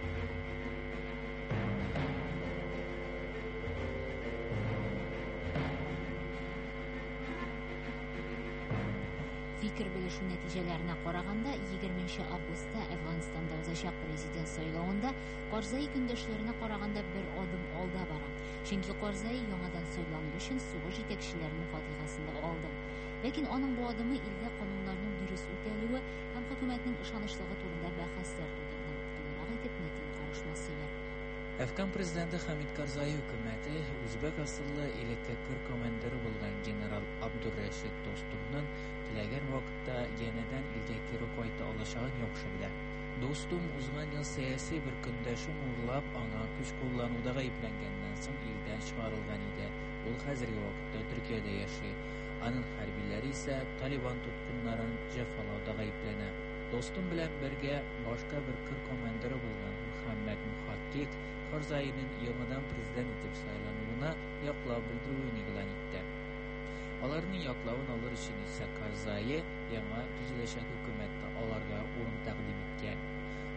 Фикер белешү нәтиҗәләренә караганда, 20 августта Әфганстанда узачак президент сайлауында Карзай көндәшләренә караганда бер адым алда бара. Чөнки Карзай яңадан сайланыр өчен сугыш җитәкчеләренең фатихасын алды. Ләкин аның бу адымы илдә кануннарның дөрес үтәлүе һәм хөкүмәтнең ышанычлыгы турында бәхәсләр тудырды. Тулырак итеп Нәтин карашмасы. Әфган президенты Хамид Карзай хөкүмәте үзбәк асыллы илеккә кыр командиры булган генерал Абдуррашид Достумның теләгән вакытта янәдән илгә кире кайта алачагын яхшы белә. Достум узган ел сәяси бер көндәшен урлап, аңа көч куллануда гаепләнгәннән соң илдән чыгарылган иде. Ул хәзерге вакытта Төркиядә яши. Аның хәрбиләре исә Талибан тоткыннарын җәфалауда гаепләнә. Достум белән бергә башка бер кыр командиры булган Мөхәммәд Мухаккик Карзайның яңадан президент итеп сайлануына яклау белдерүен игълан итте. Аларның яклавын алыр өчен исә Карзай яңа төзеләчәк хөкүмәттә аларга урын тәкъдим иткән.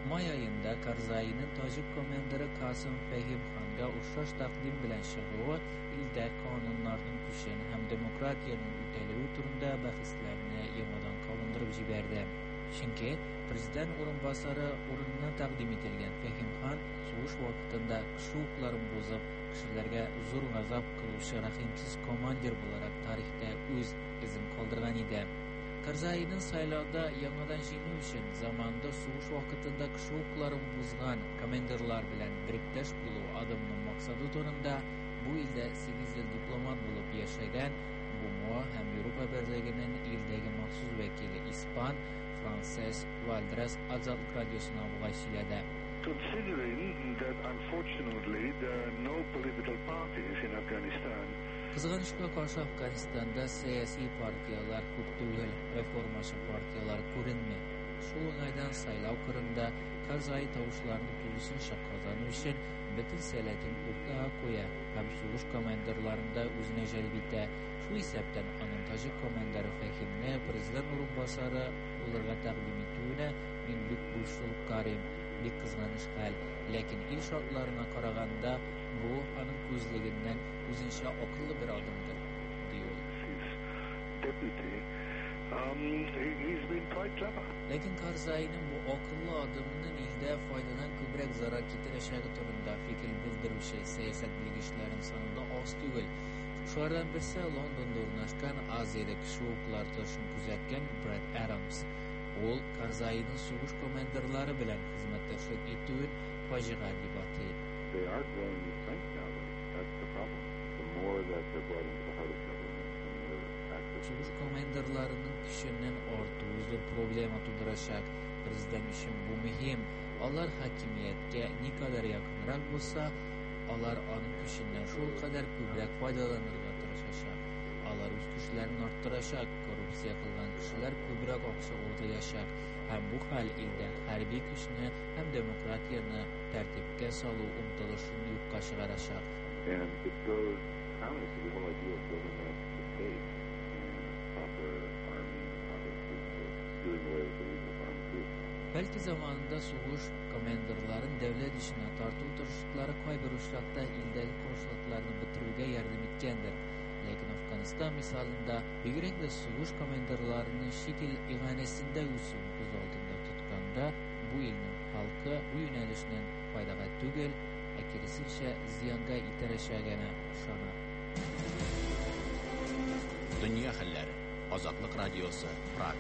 May ayında Karzai'nin Tacik komenderi Kasım Fehim Xan'a uçraş takdim bilen şıgığı ilde kanunlarının düşen hem demokratiyanın üteliği turunda bahislerini yamadan kalındırıp jiberdi. Çünkü prezident orunbasarı orununa takdim etilgen Fehim Xan soğuş vaktinde kışıqların bozup kişilerge zor gazap kılışı rahimsiz komandir olarak tarihte öz izin kaldırgan idi. Karzai'nin saylarda yanıdan jini üçün zamanda soğuş vaktinde kışıqların bozgan komenderlar bilen biriktaş bulu adımının maksadı tonunda bu ilde 8 yıl diplomat bulup yaşagan bu muğa hem Avrupa Birliği'nin ildeki mahsus vekili İspan, Frances Valdres Azadlık Radyosu'na vurguladı. Considering that unfortunately there are no political parties in Afghanistan. Kızgınışka karşı Afganistan'da siyasi partiyalar көп түгел, reformaçı partiyalar көрünme. Şu aydan saylav kırında Karzai tavuşlarını tuzusunu kazanı için bütün selatin ortağa koya hem soğuş komanderlarında özüne jelbite. Şu isepten anın Tacik komanderi Fehim'ne prezident orunbasarı olarga takdim etüğüne min büyük buluşuluk karim, bir kızgınış hal. Lakin il şartlarına karaganda bu anın közleginden özünçe akıllı bir adımdır, diyor. Lakin Karzai'nin bu akıllı adımının ilde faydadan kübrek zarar getireceği turunda fikir bildirmişi siyaset bilgiçlerin sonunda az tügül. Şulardan birisi London'da ornaşkan Aziyadaki şoğuklar taşını küzetken Brad Adams. Ol Karzai'nin soğuş komanderları bilen hizmetleşik ettiğin facia debatı. They are growing in strength now. That's the problem. The more that they're brought into the heart of government, the more active. Soğuş komanderlarının kişinin ortuğuzlu problema tuduracak. Prezident için bu mühim. Onlar hakimiyetke ne kadar yakınrak olsa, onlar onun kişinden şu kadar kübrek faydalanırga tırışacak. Onlar üst kişilerini arttıracak. Korupsiya kılgan kişiler kübrek aksa ortayacak. Hem bu hal ilde harbi kişini hem demokratiyani tertipke salu umtılışını yukka çıkaracak. And it goes counter to the whole idea of building up the state and proper army, proper police force, doing away with the legal armed groups. Belki zamanında soğuş komanderların devlet işine tartı oturuşları kay bir uşakta ildeki konuşlatlarını bitirüge yardım etkendir. Lakin Afganistan misalında büyükle soğuş komanderlarının şitil ihanesinde üsün göz altında tutkanda bu ilin halkı bu yönelişinin faydaga tügel, ekerisince ziyanga itereşegene şana. Dünya halleri, Azadlık Radyosu, Prag.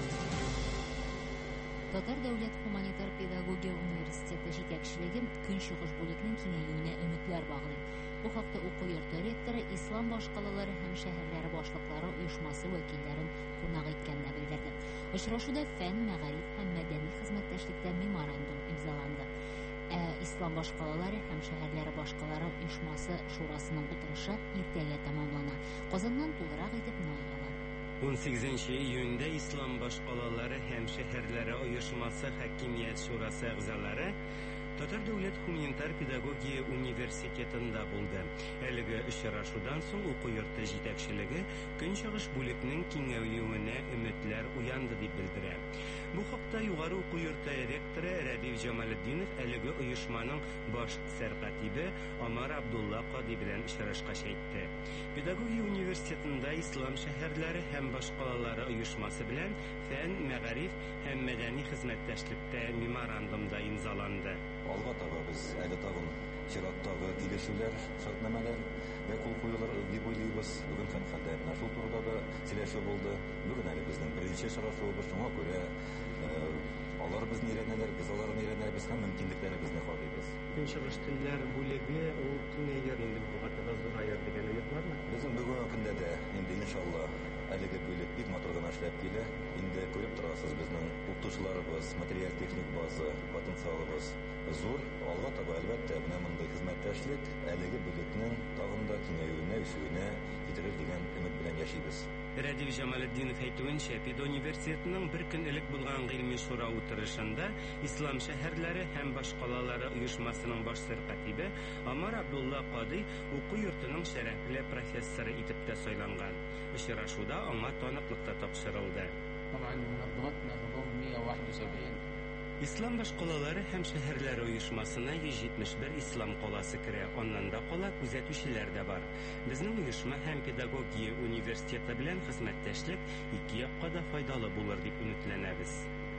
Tatar Devlet Humanitar Pedagogiya Üniversiteti жетекчилиги Күнчыгыш бүлекнең киңәюенә өметләр баглый. Bu haqda уку йорты ректоры Ислам башкалалары һәм шәһәрләре башлыклары оешмасы вәкилләрен кунак иткәндә белдерде. Очрашуда фән, мәгариф һәм мәдәни хезмәттәшлектә меморандум имзаланды. Ислам башкалалары һәм шәһәрләре башкалары оешмасы шурасының утырышы иртәгә тәмамлана. Казаннан тулырак итеп Наилә 18 iyunda İslam başqalaları hem şehirleri uyuşması Hakimiyet Şurası əgzaları Tatar Devlet Humanitar Pedagogiya Universitetində buldu. Әлеге очрашудан соң уку йорты җитәкчелеге Көнчыгыш бүлекнең киңәюенә өметләр уянды дип белдерә. Бу хакта югары уку йорты ректоры Радив Җамалетдинов әлеге оешманың баш сәркатибе Амар Абдулла Кади белән очрашкач әйтте. Педагогия университетында ислам шәһәрләре һәм башкалалары оешмасы белән фән, мәгариф һәм мәдәни хезмәттәшлектә меморандумда имзаланды. Алга таба без әле тагын чираттагы килешүләр, шартнамәләр вә кул куюлар дип уйлыйбыз. Бүген һәм хәлдә шул турыда да сөйләшү булды. Бүген әле безнең беренче очрашуыбыз, шуңа күрә алар безне өйрәнәләр, без аларны өйрәнәбез һәм мөмкинлекләребезне карыйбыз. Көнчыгыш телләр бүлеге ул киңәйгән инде бу хакта зурая дигән өмет бармы? Безнең бүгенге көндә дә инде иншалла әлеге бүлек бик матур гына эшләп килә. Инде күреп торасыз безнең укытучыларыбыз, материаль техник база, потенциалыбыз зур. Алга таба әлбәттә менә мондый хезмәттәшлек әлеге бүлекнең тагын да киңәюенә, үсүенә китерер дигән өмет белән яшибез. Радив Җамалетдинов әйтүенчә, педуниверситетның бер көн элек булган гыйльми шура утырышында Ислам шәһәрләре һәм башкалалары оешмасының баш сәркатибе Амар Абдулла Кади уку йортының шәрәфле профессоры итеп тә сайланган. Очрашуда аңа таныклык та тапшырылды. طبعا منظمتنا تضم 171 İslam башкалалары һәм шәһәрләре оешмасына 171 ислам каласы керә. Аннан да кала күзәтүчеләр дә бар. Безнең оешма һәм педагогия университеты белән хезмәттәшлек ике якка да файдалы булыр дип өметләнәбез.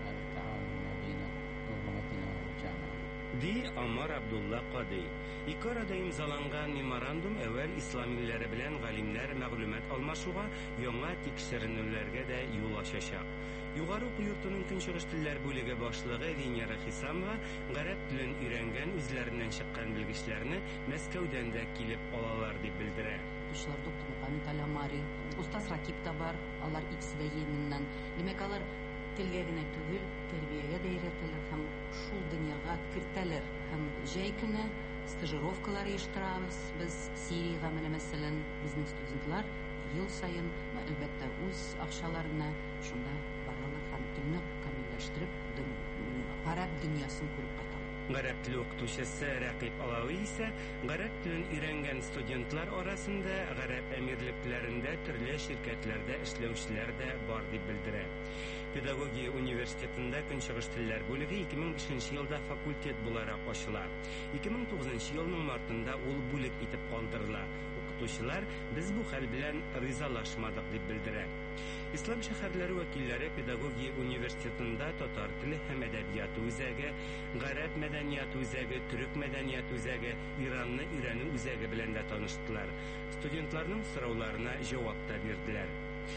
Ди Амар Абдулла Кадый. Ике арада имзаланган меморандум әүвәл ислам илләре белән галимнәр мәгълүмат алмашуга, яңа тикшеренүләргә дә юл ачачак. Югары уку йортының көнчыгыш телләр бүлеге башлыгы Венера Хисамова гарәп телен өйрәнгән үзләреннән чыккан белгечләрне Мәскәүдән дә килеп алалар дип белдерә. Доктор Мухаммед Аламари, Устаз Ракип та бар, алар икесе дә Йеменнән. Димәк, алар телгә генә түгел, тәрбиягә дә өйрәтәләр һәм шул дөньяга кертәләр. Һәм җәй көне стажировкалар оештырабыз. Без Сириягә менә мәсәлән, безнең студентлар ел саен, әлбәттә, үз акчаларына шунда баралар һәм телне камилләштереп, гарәп дөньясын күреп кайталар. Гарәп теле укытучысы Ракип Алави исә гарәп телен өйрәнгән студентлар арасында гарәп әмирлекләрендә төрле ширкәтләрдә эшләүчеләр дә бар дип белдерә. Педагогия университетында көнчыгыш телләр бүлеге 2005 елда факультет буларак ачыла. 2009 елның мартында ул бүлек итеп калдырыла. Укытучылар без бу хәл белән ризалашмадык дип белдерә. Ислам шәһәрләре вәкилләре педагогия университетында татар теле һәм әдәбияты үзәге, гарәп мәдәнияты үзәге, төрек мәдәнияты үзәге, Иранны өйрәнү үзәге белән дә таныштылар. Студентларның сорауларына җавап та бирделәр.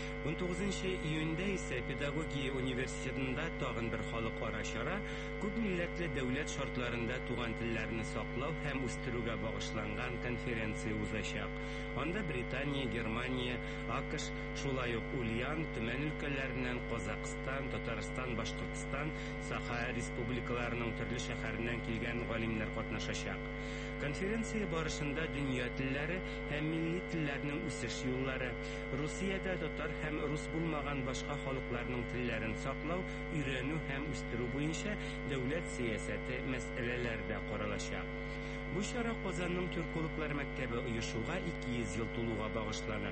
19 июньдә исә педагогия университетында тагын бер халыкара чара күп милләтле дәүләт шартларында туган телләрне саклау һәм үстерүгә багышланган конференция узачак. Анда Британия, Германия, АКШ, шулай ук Ульян, Төмән өлкәләреннән Казакстан, Татарстан, Башкортстан, Саха республикаларының төрле шәһәреннән килгән галимнәр катнашачак. Конференция барышында дөнья телләре һәм милли телләрнең үсеш юллары, Русиядә татар һәм рус булмаган башка халыкларның телләрен саклау, өйрәнү һәм үстерү буенча дәүләт сиясәте мәсьәләләре дә каралачак. Бу чара Казанның Төркологлар мәктәбе оешуга 200 ел тулуга багышлана.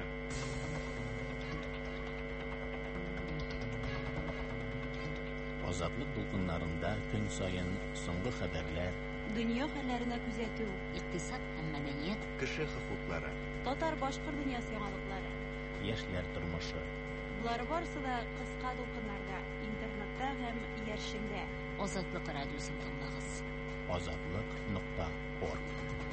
Азатлык дулкыннарында көн саен соңгы хәбәрләр, дөнья хәлләренә күзәтү, икътисад һәм мәдәният, кеше хокуклары, татар-башкорт дөньясы яңалыклары, яшьләр тормышы. Булар барысы да кыска дулкыннарда, интернетта һәм яршендә. Азатлык радиосын тыңлагыз. Azatlyk.org.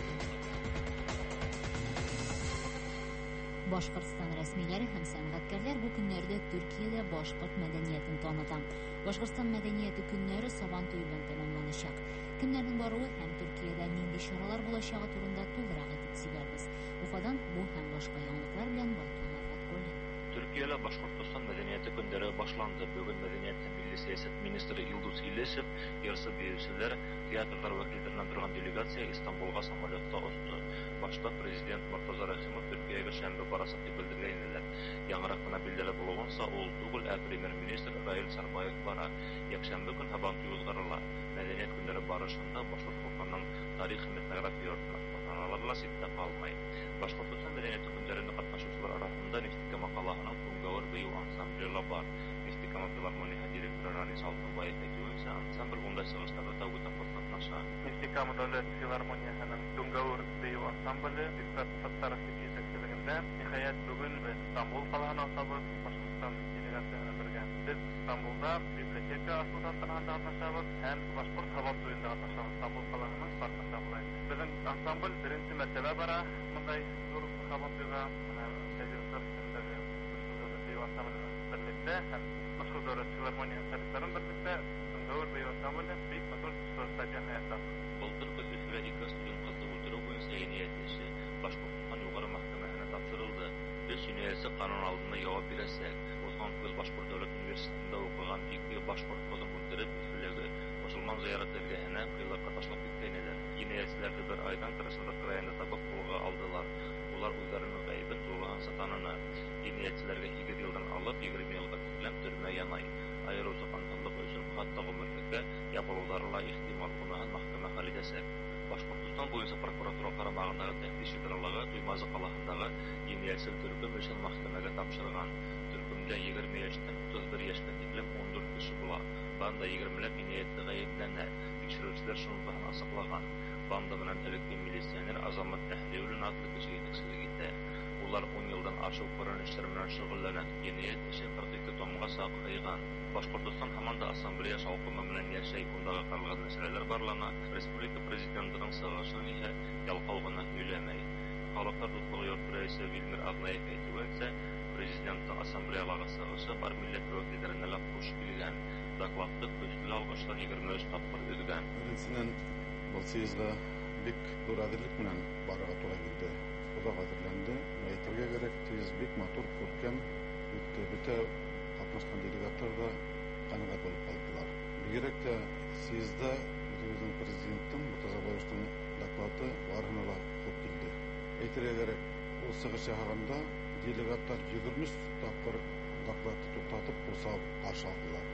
Башкортстан рәсмиләре һәм сәнгатькәрләр бу көннәрдә Төркиядә башкорт мәдәнияты таныта. Башкортстан мәдәнияте көннәре Сабан туе белән тәмамланачак. Көннәрнең баруы һәм Төркиядә нинди чаралар булачагы турында тулырак әйтеп сөйләрбез. Уфадан бу һәм башка яңалыклар белән Байтулла Фаткуллин. Төркиядә Башкортстан мәдәнияте көннәре башланды. Бүген мәдәният һәм милли сәясәт министры Илдус Илешев, ярсы биючеләр, театрлар вәкилләреннән торган делегация Истанбулга самолетта узды. Башта президент Муртаза Рахимов Төркиягә шәмбе барасы дип белдергәннәр. Яңарак кына билдәле булганса, ул түгел, ә премьер-министр Раил Сарбаев бара. Якшәмбе көн Сабан туе узгарыла. Мәдәният көннәре барышында Башкортстанның тарих һәм этнография йортлары ситтә калмый. Башкортстан мәдәнияте көннәрендә катнашучылар арасында Нефтекама калаһының Туңгавыр быел ансамбле бар. Нефтекама филармониясе директоры Ралис Алтынбаев әйтүенчә, ансамбль монда чыгышларда тәүге тапкыр катнаша. Нефтекама дәүләт филармониясының Туңгавыр быел ансамбле Виктор Саттаров җитәкчелегендә ниһаять бүген Истанбул калаһына табып Башкортстан делегациясына бергә. Без Истанбулда библиотека ачудан торганда катнашабыз һәм башкорт Сабан туенда катнашабыз. Истанбул калаһының паркында булай. Безнең ансамбль беренче мәртәбә бара мондай зур Сабан туйга. Birlikte hem Bашкорт дәүләт филармониясы солистларын birlikte Туңгавыр быел ансамбле бик матур спектакль ясады. Былтыр без Өфөгә 2 студент кызны үтерү буенча җинаять эше Башкортстан югары мәхкәмәсенә тапшырылды. Без җинаятьне канун алдында җавап бирәсәк, узган кыз Башкорт дәүләт университетында укыган 2 башкорт кызын үтереп, Өфөгә мөселман зыярат дәргәһенә кыйлыкка ташлап киткәннәр. Җинаятьчеләрне бер айдан Краснодар краенда табып кулга алдылар. Улар үзләренең гаебен зурлаганса таныны. Җинаятьчеләргә 2 елдан алып 20 елга тиклем төрмә янай. Аеруча канунлык өчен хатта гомерлеккә ябылуларга ихтимал булган мәхкәмә хәл итәсәк. Башкортстан буенча прокуратура карамагындагы тәфтиш идарәлеге Туймазы калаһындагы җинаятьчел төркем өчен мәхкәмәгә тапшырган. Төркемдә 20 яшьтән 31 яшькә тиклем 14 кеше була. Banda 20 inayetli gayiplerine tekşiruvchilar şundan asıqlagan. Banda bilen elikli milisioner Azamat Tahliyulun adlı kişi yetekçilik etdi. Ular 10 yıldan aşık ko'rinishlar bilan shug'ullanib, inayet ishi 42 tomga saq aygan. Башкортстан һаманда ассамблея шалкымы белән яшәй, ундагы каралган мәсьәләләр барлана, республика президентының сагышын иһә ялкау гына һөйләмәй. Халыклар дуслыгы йорты рәисе Вильмир Агнаев әйтүенчә, президенттың ассамблеяларга сагышы бар милләт вәкилләренә лә хуш килгән. Докладты көчле алгыштан 23 тапкыр үтгән. Беренчедән, бу съездга бик зур әзерлек белән барырга туры килде. Уда хәзерләнде. Әйтергә кирәк, съезд бик матур, күркәм үтте. Бөтә катнашкан делегатлар да канәгать булып калдылар. Бигрәк тә съездда үзебезнең президенттың Муртазабаевның доклады барына да күп килде. Әйтергә кирәк, ул сыгыш яһаганда делегатлар 23 тапкыр докладты туктатып курсап каршы алдылар.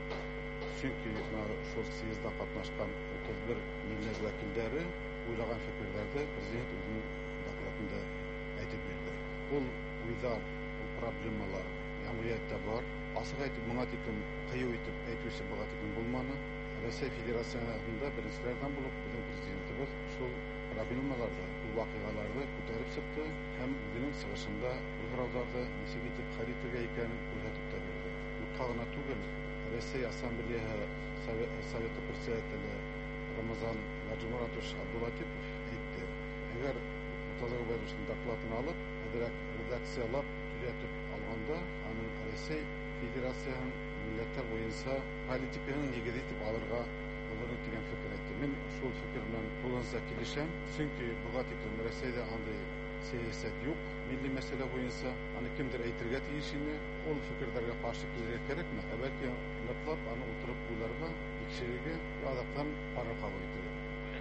Чөнки шул съездда катнашкан 31 милләт вәкилләре уйлаган фикерләрдә президент үзенең докладында әйтеп бирде. Ул уйлар, ул проблемалар әмгыятьтә бар. Асык әйтеп, моңа тиклем кыю итеп әйтүсе буга тиклем булманы. Россия Федерациясында беренчеләрдән булып безнең президентыбыз шул проблемаларда, бу вакыйгаларда күтәреп чыкты һәм үзенең сыгышында бу фразаларда ничек итеп хәл итәргә икәнен күрсәтеп тә бирде. Бу гына түгел, Россия Ассамблеяһы Советы председателе Рамазан Гаджимуратович Абдулатипов әйтте. Әгәр Муртазабаевның докладын алып, әдерәк редакциялап, төзәтеп алганда, аның Россия Федерацияның милләттәр буенча политиканың нигезе итеп алырга булыр дигән фикер әйтте. Мин шул фикер белән тулысынча килешәм. Чөнки буга тиклем Россиядә андый сәясәт юк. Милли мәсьәлә буенча аны кемдер әйтергә тиеш ине, ул фикерләргә каршы килергә кирәкме? Бәлки ныклап аны утырып уйларга, тикшерергә, ядактан карар кабул итәргә.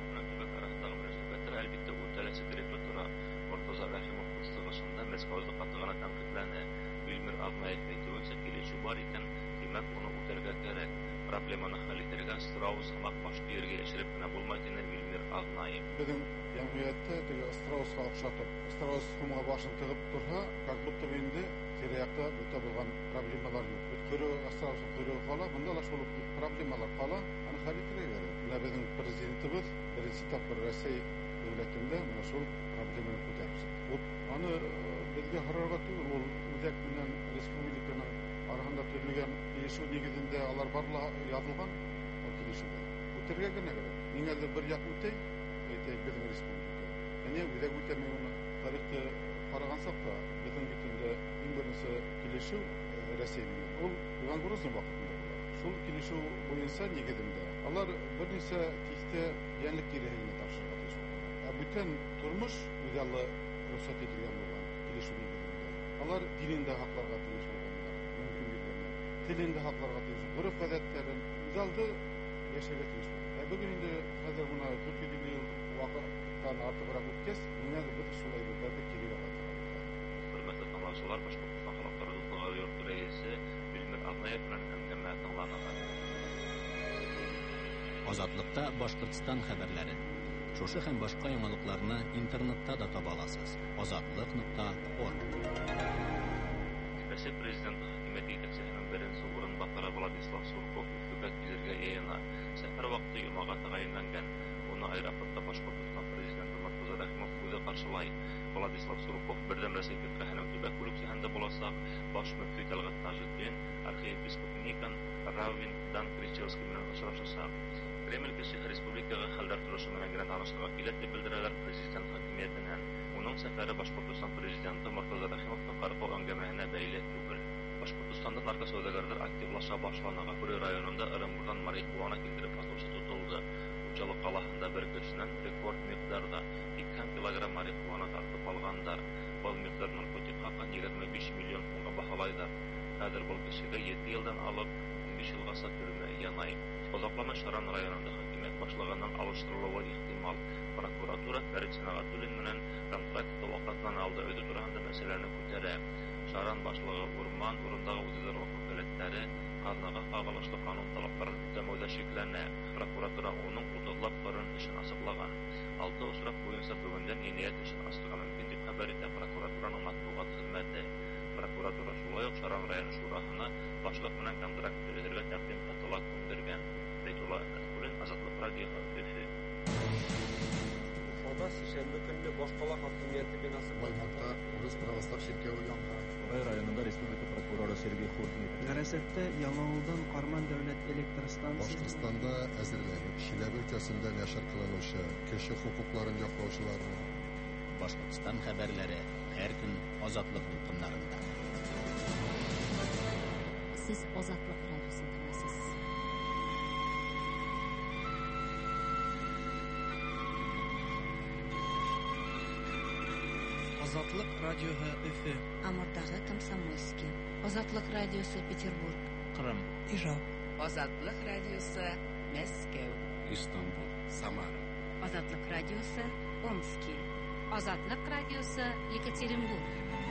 Әлбәттә, ул тәләсе директор Муртаза Рәхимов сыгышында Мәскәүдә катнашканы тәнкыйтьләнә. Вильмир Агнаев әйтүенчә, килешү бар икән, димәк, моны үтәргә кирәк. Проблеманы хәл итәргә Страус һәм башка ергә яшереп кенә булмый дине Вильмир Агнаев. Безнең җәмгыятьтә теге Страуска охшатып, Страус һәмгә башын тыгып торһа, как будто инде тирәякта бөтә булган проблемалар юк. Бүткөрү Страусның көрү кала, монда ла шул проблемалар кала, аны хәл итәргә кирәк. Менә безнең президентыбыз беренче тапкыр Россия дәүләтендә менә шул проблеманы күтәреп чыкты. Аны безгә харарга түгел, ул үзәк белән республиканың арасында төзелгән килешү нигезендә алар барлыгы язылган килешүдә. Үтәргә генә кирәк. Ниңәдер бер як үтәй, әйтәйек безнең республика. Әнә үзәк үтәмәй уны. Тарихта карагансак та, безнең битендә иң беренче килешү Россия белән. Ул Иван Грозный вакытында була. Шул килешү буенча нигезендә алар берничә тиштә янлык кирәгенә тапшырган. Бүтән тормыш идеалы рөхсәт ителгән булган килешү нигезендә. Алар динендә хакларга тиеш булганнар, мөмкин булганнар. Телендә хакларга тиеш, гореф-гадәтләрен идеалды яшәргә тиеш. Бүген инде хәзер моны 47 ел вакыттан артыграк үткәч, менә бер шулай булды кирәк булды. Хөрмәтле тамашачылар, Башкортстан халыклары дуслыгы йорты рәисе Вильмир Агнаев белән әңгәмә тыңлаганнар. Азатлыкта Башкортстан хәбәрләре. Шушы һәм башка яңалыкларны интернетта да таба аласыз. Azatlyk.org. Россия президенты хакимияте итәкчесенең беренче урынбасары Владислав Сурков Мәскәүгә килергә яена. Сәфәр вакыты Юмага тәгаенләнгән. Уны аэропортта Башкортстан президенты Муртаза Рәхимов үзе каршылай. Владислав Сурков бердәм Россия фикерһенең төбәк бүлекчәһендә буласак, баш мөфти Тәлгат Таҗетдин, архиепископ Никон Равин Кричевский белән очрашачак. Кремль кеше республикага хәлдәр торышы менән генә танышырга килә дип белдерәләр президент хакимиятеннән. Уның сәфәре Башкортстан президенты Муртаза Рәхимовның карпау әңгәмәһенә бәйле түгел. Башкортстанда нарко сәүдәгәрләр активлаша башлаган. Күрү районында Ырымбурдан марихуана килтереп сатучы тотылды. Учалык каласында бер кешенән рекорд микъдарда 2 килограмм марихуана тартып алгандар. Бу микъдар наркотикка 25 миллион сумга баһалайлар. Хәзер бу кешегә 7 елдан алып 15 елга төрмә янай. Озаклама Шаран районында хакимият башлыгының алыштырылуы ихтимал. Прокуратура Фәрит Сәнәгатуллин менән контрактты вакытлан алды өйдә торганда мәсьәләне күтәрә. Шаран башлыгы урман урындагы үзәрлек вәкилләре казнага кагылышлы канун талапларын үтәмәүдә шикләнә. Прокуратура уның утырлап кырын эшен асыклаган. 6 очрак буенча бүгендән иният эшен астырга мөмкин дип хәбәр итә прокуратураның матбугат хезмәте. Прокуратура шулай ук Шаран районы шурасына башлык менән контракт төзергә тәкъдим итүләр күндергән. Abdullah Nazarullah Azatlık Radyo'ya öfü. Ufada şişembe günü Boşkola hakimiyeti binası Baymarta Rus Pravoslav Şirkevi yandı. Oy rayonunda Respublika prokurori Sergey Xurkin. G'arasatda Yangioldan Qarman davlat elektr stansiyasi. Boshqirdistonda әзерләнеп, Шиләбе өлкәсендә яшәр кылынучы кеше хукукларын яклаучыларны. Башкортстан хәбәрләре һәр көн азатлык тулкыннарында. Siz Azatlık Radyosu'nu dinleyesiniz. Azatlık Radyo'ya öfü. Amurdağı Komsomolskiy. Azatlık Radyosu Peterburg. Qrim. İjab. Azatlık Radyosu Moskva. İstanbul. Samara. Azatlık Radyosu Omski. Azatlık Radyosu Yekaterinburg.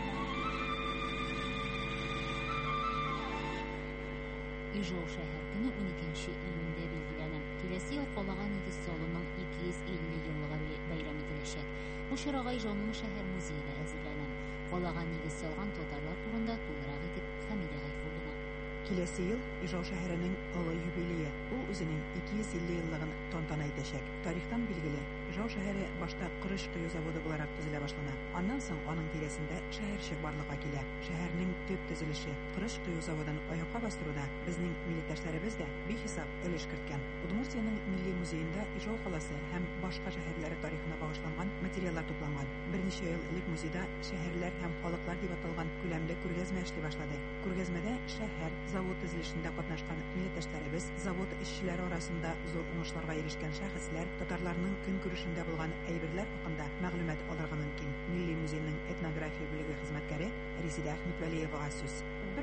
Ижау шәһәр көне 12 июньдә билгеләнә. Киләсе ел калаган нигез салуның 250 еллыгы бәйрәм ителәчәк. Бу чарага Ижауның шәһәр музейы әзерләнә. Калаган нигез салган татарлар турында тулырак итеп Хәмидә Гайфуллина. Киләсе ел Ижау шәһәренең олы юбилее. Ул үзенең 250 еллыгын тантана итәчәк. Тарихтан билгеле, Ижау шәһәре башта корыш кую заводы буларак төзелә башлана. Аннан соң аның тирәсендә шәһәрчек барлыкка килә. Шәһәрнең төп төзелеше корыш кую заводын аякка бастыруда безнең милләттәшләребез дә бихисап өлеш керткән. Удмуртиянең милли музеенда Ижау каласы һәм башка шәһәрләре тарихына багышланган материаллар тупланган. Берничә ел элек музейда шәһәрләр һәм халыклар дип аталган күләмле күргәзмә эшли башлады. Күргәзмәдә шәһәр, завод төзелешендә катнашкан милләттәшләребез, завод эшчеләре арасында зур уңышларга ирешкән шәхесләр, татарларның көн күрешендә булган әйберләр хакында мәгълүмат алырга мөмкин. Милли музейның этнография бүлеге хезмәткәре Резидә Әхмәтвәлиевага сүз.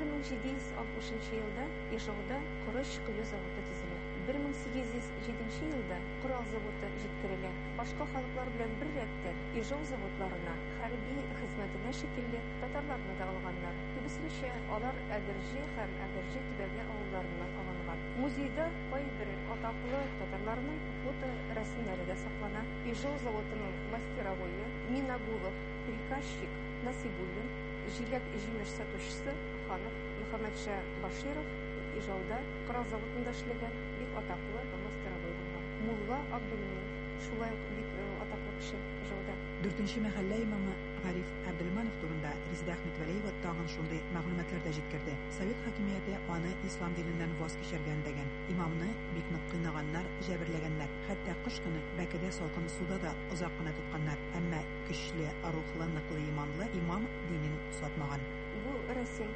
1760 елда Ижауда корыш кую заводы төзелә. 1807 елда Корал заводы җиткерелә. Башка халыклар белән бер рәттән Ижау заводларына хәрби хезмәтенә шикелле татарларны да алганнар. Күбесенчә алар Әгерҗе һәм Әгерҗе төбәге авылларыннан алынган. Музейда кайбер атаклы татарларның фото рәсемнәре дә саклана. Ижау заводының мастеровое Минагулов, приказчик Насибуллин, җиләк җимеш сатучысы Ханов Мөхәммәдшә Баширов Ижауда Корал заводында эшләгән бик атаклы мастеровой булган. Мулла Абдулмин шулай ук бик атаклы кеше Ижауда. 4нче мәхәллә имамы Гариф Әбделманов турында Резидә Әхмәтвәлиева тагын шундый мәгълүматлар да җиткерде. Совет хакимияте аны ислам диненнән воз кичергән дигән. Имамны бик нык кыйнаганнар, җәберләгәннәр. Хәтта кыш көне бәкедә салкын суда да озак кына тотканнар. Әмма көчле, арухлы, ныклы иманлы имам динен сатмаган. Бу рәсем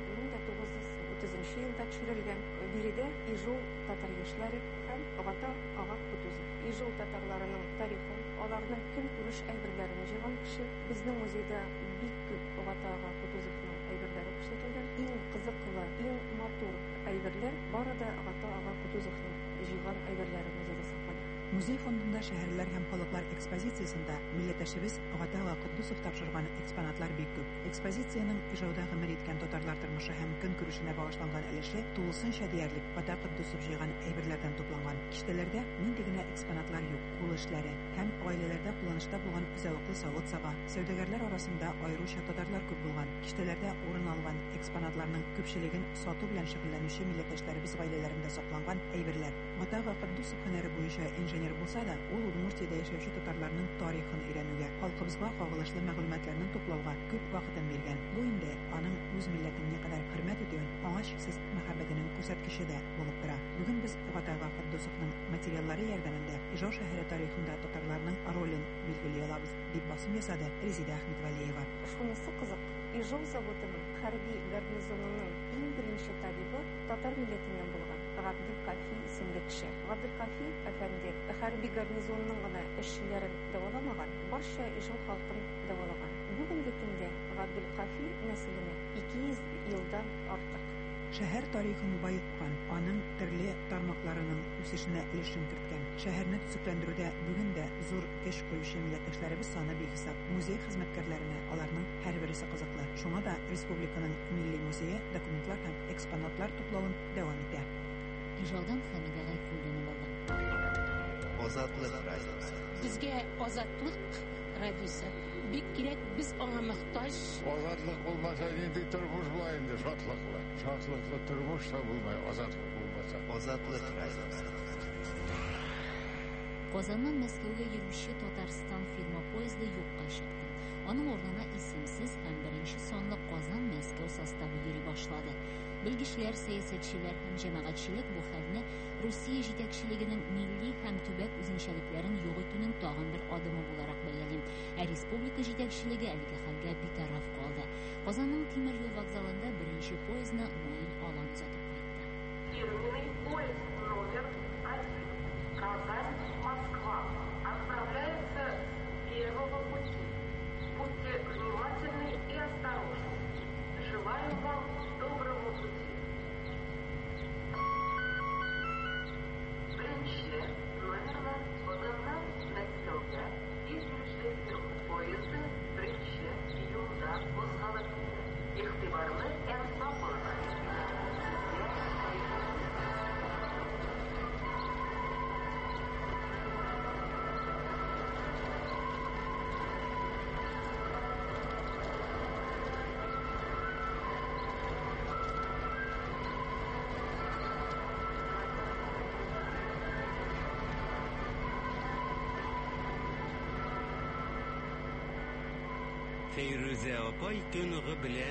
1930 елда төшерелгән. Биредә Ижау татар яшьләре һәм Ага Кутузов. Ижау татарларының тарихын, аларның көн күреш әйберләрен җыйган кеше. Безнең музейда бик күп Ага Кутузовның әйберләре күрсәтелгән. Иң кызыклы, иң матур әйберләр бары да Ага Кутузовның җыйган әйберләре музейда саклана. Музей фондында шәһәрләр һәм халыклар экспозициясендә милләттәшебез Ага Кутузов тапшырган экспонатлар бик күп. Экспозициянең Ижауда гомер иткән татарлар тормышы һәм көн күрешенә багышланган өлеше тулысынча диярлек Ага Кутузов җыйган әйберләрдән тупланган. Киштәләрдә нинди генә экспонатлар юк, кул эшләре һәм гаиләләрдә кулланышта булган зәвыклы савыт-саба, сәүдәгәрләр арасында аеруча татарлар күп булган. Киштәләрдә урын алган экспонатларның күпчелеген сату белән шөгыльләнүче милләттәшләребез гаиләләрендә сакланган әйберләр. Ага Кутузов һөнәре буенча инженер булса да, ул Удмуртиядә яшәүче татарларның тарихын өйрәнүгә, халкыбызга кагылышлы мәгълүматларны туплауга күп вакытын биргән. Бу инде аның үз милләтен никадәр хөрмәт итүен, аңа чиксез мәхәббәтенең күрсәткече дә булып тора. Бүген без Ага Кутузовның материаллары ярдәмендә Ижау шәһәре тарихында татарларның ролен билгели алабыз, дип басым ясады Резидә Әхмәтвәлиева. Шунысы кызык. Ижау заводының хәрби гарнизонының иң беренче табибы татар милләтеннән булган Габделкафи исемле кеше. Габделкафи әфәнде хәрби гарнизонның гына эшчеләрен дәваламаган, барча Ижау халкын дәвалаган. Бүгенге көндә Габделкафи нәселенә 200 елдан артык. Шәһәр тарихын байыткан, аның төрле тармакларының үсешенә өлешен керткән. Шәһәрне төзекләндерүдә бүген дә зур көч куючы милләттәшләребез саны бихисап. Музей хезмәткәрләренә аларның һәрберсе кызыклы. Шуңа да республиканың милли музее документлар һәм экспонатлар туплавын дәвам итә. Ижаудан Хәмидә Гайфуллина булды. Азатлык радиосы. Безгә Азатлык радиосы бик кирәк, biz аңа мохтаҗ. Азатлык булмаса нинди тормыш була инде, шатлыклы. Шатлыклы тормыш та булмай, азатлык булмаса. Азатлык радиосы. Qozondan Moskvaga yuruvchi Tatariston firma poyezdi yo'qqa chiqdi. Onun o'rnina isimsiz ham birinchi sonli Qozon-Moskva sostavi yuri boshladi. Bilgichlar, siyosatchilar ham jamoatchilik bu xalni Rossiya yetakchiligining milliy ham tubak o'zinchaliklarini yo'qotishning tag'in bir odimi bo'larak bayalaydi. Respublika yetakchiligi alga xalga betaraf qoldi. Qozonning temir yo'l vokzalida birinchi poyezdni Noel Olon uzatib qo'ydi. Фирменный поезд номер 1 Казань-Москва отправляется с первого пути. Будьте внимательны и осторожны. Желаем вам доброго пути. Birinchi nomerda Qozondan Moskvaga yurishli poyezdi birinchi iyulda qo'zg'alib keldi. Ixtiborni inson bo'ladi. Фейрузе апай көнігі білән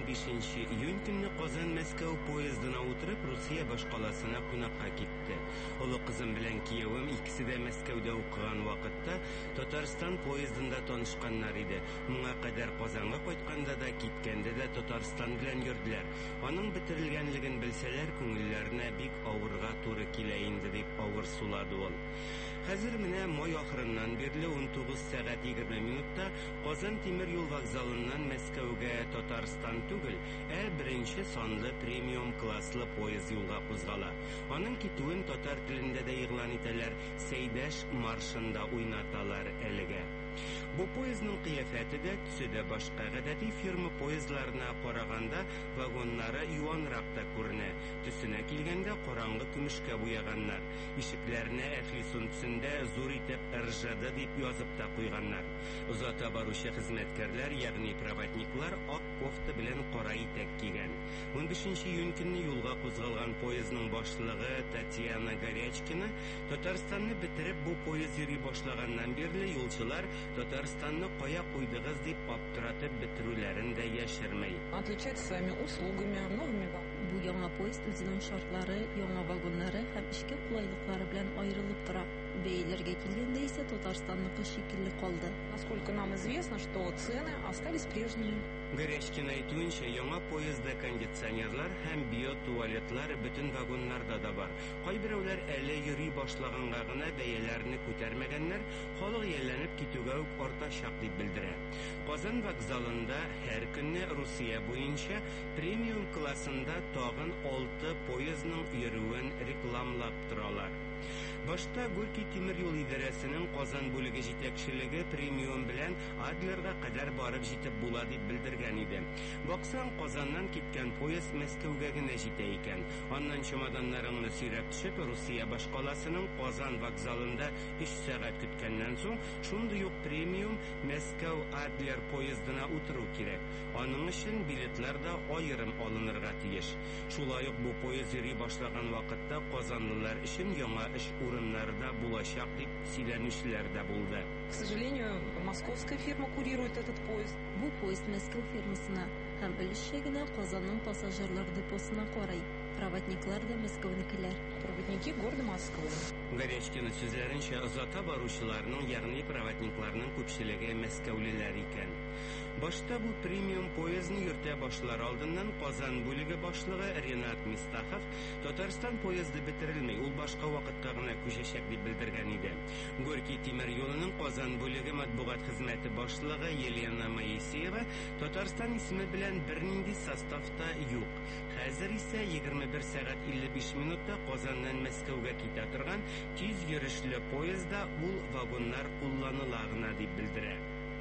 15 июнь күнні Qozon-Moskva поездына отырып Русия башқаласына қунаққа кетті. Олы қызым білән киявым ikisi de Moskvada оқыған вақытта Татарстан поездында танышқаннар иде. Мұңа қадар Qozonға қайтқанда да, кеткенде де Татарстан білән көрділер. Аның бітірілгенлігін білселер, көңілләріне бик ауырға туры келе инде деп ауыр сулады ол. Хәзер менә май ахырыннан бирле 19 сәгать 20 минутта Qozon темир юл вокзалыннан Мәскәүгә Татарстан түгел, беренче санлы премиум класслы поезд юлга кузгала. Аның китүен татар телендә дә игълан итәләр, Сейдәш маршында уйнаталар әлегә. Бу поездның кыяфәте дә, төсе дә башка. Гадәти фирма поездларына караганда вагоннары юанрак та күренә. Төсенә килгәндә караңгы көмешкә буяганнар. Ишекләренә әфлисун төсендә зур итеп РЖД дип язып та куйганнар. Узата баручы хезмәткәрләр, ягъни проводниклар ак кофта белән кара итәк кигән. 15 июнь көнне юлга кузгалган поездның башлыгы Татьяна Горячкина Татарстанны бетереп бу поезд йөри башлаганнан бирле юлчылар Татарстанны кая куйдыгыз дип аптыратып бетерүләрен дә яшермәй. Отличается своими услугами, новыми. Бу яңа поезд үзенең шартлары, яңа вагоннары һәм эшкә кулайлыклары белән аерылып тора. Бәяләргә килгәндә исә Татарстанныкы шикелле калды. Насколько нам известно, что цены остались прежними. Горячкина әйтүенчә, яңа поездда кондиционерлар һәм биотуалетлар бөтен вагоннарда да бар. Кайберәүләр әле йөри башлаганга гына бәяләрне күтәрмәгәннәр, халык ялланып китүгә үк артачак дип белдерә. Qozon вокзалында һәр көнне Русия буенча премиум классында тагын 6 поездның йөрүен рекламлап торалар. Башта Горький тимир юл идарәсенең Qozon бүлеге җитәкчелеге премиум белән Адлерга кадәр барып җитеп була дип белдергән иде. Баксаң, Qozonнан киткән поезд Мәскәүгә генә җитә икән. Аннан чемоданнарыңны сөйрәп төшеп, Русия башкаласының Qozon вокзалында 3 сәгать көткәннән соң, шундый ук премиум Мәскәү-Адлер поездына утыру кирәк. Аның өчен билетлар да аерым алынырга тиеш. Шулай ук бу поезд йөри башлаган вакытта Qozonлылар өчен яңа эш урыннарда булачак дип сөйләнүчеләр дә булды. К сожалению, московская фирма курирует этот поезд. Бу поезд Мәскәү фирмасына һәм өлешчә генә Qozonның пассажирлар депосына карый. Проводниклар да Мәскәүнекеләр. Проводники города Москвы. Горячкина сүзләренчә, озата баручыларның, ягъни проводникларның күпчелеге мәскәүлеләр икән. Башта бу премиум поездны йөртә башлар алдыннан Qozon бүлеге башлыгы Ренат Мистахов Татарстан поезды бетерелмәй, ул башка вакытка гына күчәчәк дип белдергән иде. Горький тимир юлының Qozon бүлеге матбугат хезмәте башлыгы Елена Моисеева Татарстан исеме белән бернинди составта юк. Хәзер исә 21 сәгать 55 минутта Qozonнан Мәскәүгә китә торган тиз йөрешле поездда ул вагоннар кулланыла гына дип белдерә.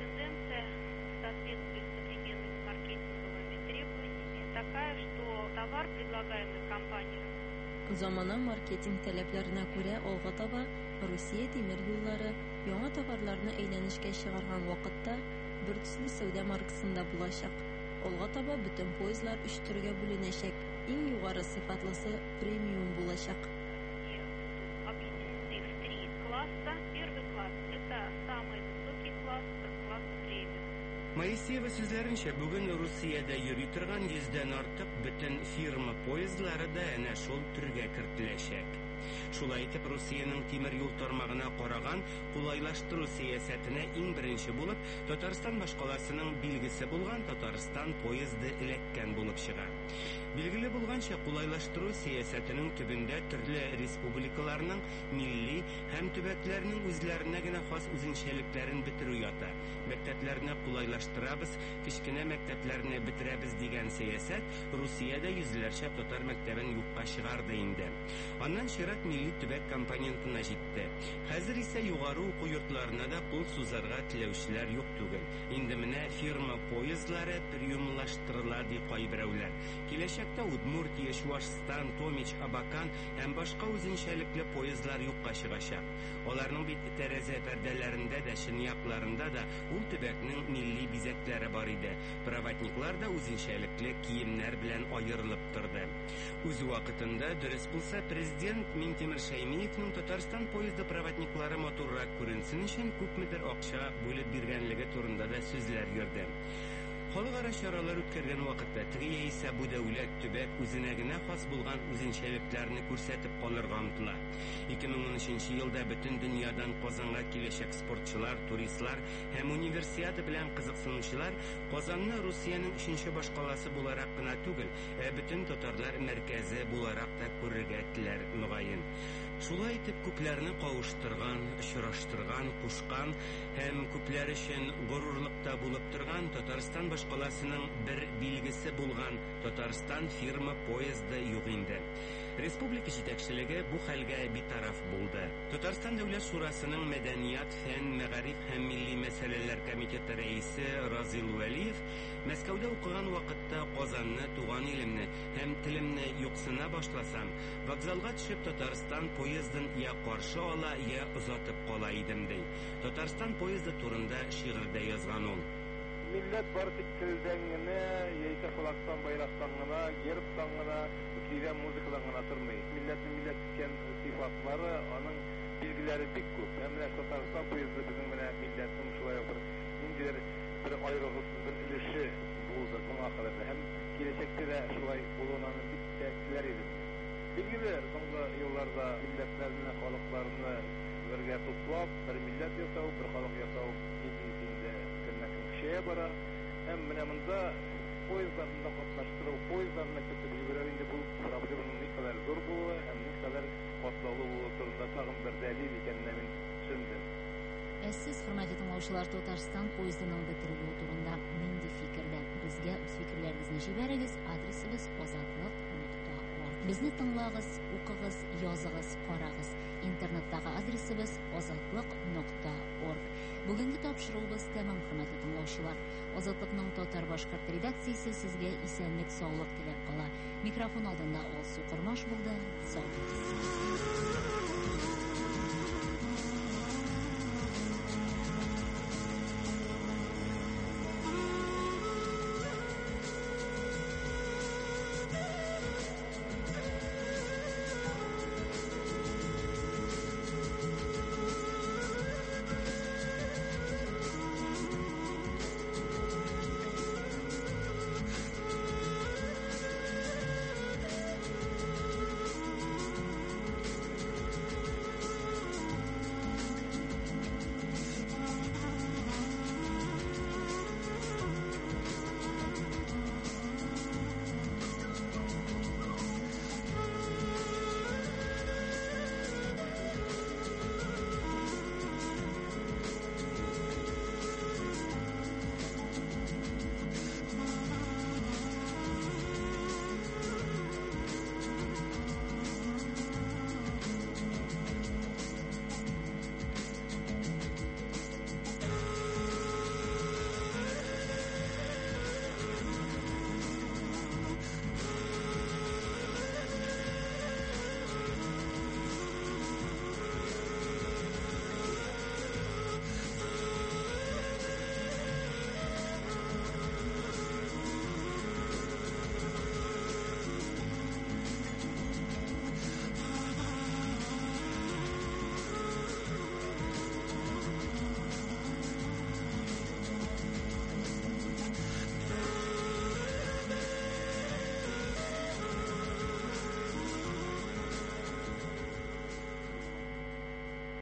Соответствует современным маркетинговыми требованиями такая, что товар, предлагаемый компанией, Замана маркетинг таләпләренә күрә алга таба Русия тимир юллары яңа товарларны әйләнешкә чыгарган вакытта бер төсле сәүдә маркасында булачак. Алга таба бөтен поездлар 3 төргә бүленәчәк. Иң югары сыйфатлысы премиум булачак. объединены в 3 класса. Моисеева сүзләренчә, бүген Русиядә йөри торган 100дән артык бөтен фирма поездлары да әнә шул төргә кертеләчәк. Шулай итеп, Русиянең тимер юл тармагына караган кулайлаштыру сәясәтенә иң беренче булып Татарстан башкаласының билгесе булган Татарстан поезды эләккән булып чыга. Билгеле булганча, кулайлаштыру сәясәтенең төбендә төрле республикаларның милли һәм төбәкләрнең үзләренә генә хас үзенчәлекләрен бетерү ята. Мәктәпләрне кулайлаштырабыз, кечкенә мәктәпләрне бетерәбез дигән сәясәт Русиядә йөзләрчә татар мәктәбен юкка чыгарды инде. Аннан чират милли төбәк компонентына җитте. Хәзер исә югары уку йортларына да кул сузарга теләүчеләр юк түгел. Инде менә фирма поездлары премиумлаштырыла ди кайберәүләр. Киләчәктә Удмуртия, Чувашстан, Томич, Абакан һәм башка үзенчәлекле поездлар юкка чыгачак. Аларның бит тәрәзә пәрдәләрендә дә, чынаякларында да ул төбәкнең милли бизәкләре бар иде. Проводниклар да үзенчәлекле киемнәр белән аерылып торды. Үз вакытында, дөрес булса, президент Минтимер Шәймиевнең Татарстан поезды проводниклары матуррак күренсен өчен күпмедер акча бүлеп биргәнлеге турында да сүзләр йөрде. Халыкара чаралар үткәргән вакытта теге яисә бу дәүләт төбәк үзенә генә хас булган үзенчәлекләрне күрсәтеп калырга омтыла. 2013 елда бөтен дөньядан Казанга киләчәк спортчылар, туристлар һәм универсиада белән кызыксынучылар Казанны Русиянең 3нче башкаласы буларак кына түгел, бөтен татарлар мәркәзе буларак та күрергә теләр мөгаен. Шулай итеп, күпләрне кавыштырган, очраштырган, кушкан һәм күпләр өчен горурлыкта булып торган Татарстан башкаласының бер билгесе булган Татарстан фирма поезды юк инде. Республика җитәкчелеге бу хәлгә битараф булды. Татарстан дәүләт шурасының мәдәният, фән, мәгариф һәм милли мәсьәләләр комитеты рәисе Разил Вәлиев Мәскәүдә укыган вакытта Казанны, туган илемне һәм телемне юксына башласам, вокзалга төшеп Татарстан поездын я каршы ала, я озатып кала идем ди. Татарстан поезды турында шигырьдә язган ул. Millet var tilden gene, yeyke kulaktan bayraqtan gene, geriptan gene, kiygen muzikadan gene tırmayı. Millet iken sifatları, onun bilgileri pek көп. Hem de Tatарстан поезды bizim milletin şuraya indiler bir ayrıgısız bir ilişi buldu bunun akılında. Hem gelecekte de şuraya bulunanın bir tepkiler edin. Bilgili soңғы yıllarda milletlerine, halklarını birge tutup, bir millet yasau, bir halk yasau ideyesinde şeye bara, hem mınamında poyezdlarında katlaştırı, poyezdlarına kötü yüreğinde bu problemin ne kadar zor bulduğu, hem ne kadar katlalı bulduğu turunda tağım bir delil ekenine ben düşündüm. Siz hürmetli dinləyicilər, Татарстан поездының бітірілуі турында нинди фикердә? Безгә үз фикерләрегезне җибәрегез. Адресыбыз ozatliq.org. Безне тыңлагыз, укыгыз, языгыз, карагыз. Интернеттагы адресыбыз ozatliq.org. Бүгенге тапшыруыбыз тәмам, хөрмәтле тыңлаучылар. Озатлыкның татар башкорт редакциясе сезгә исәнлек, саулык теләп кала. Микрофон алдында Алсу Кормаш булды. Сау булыгыз.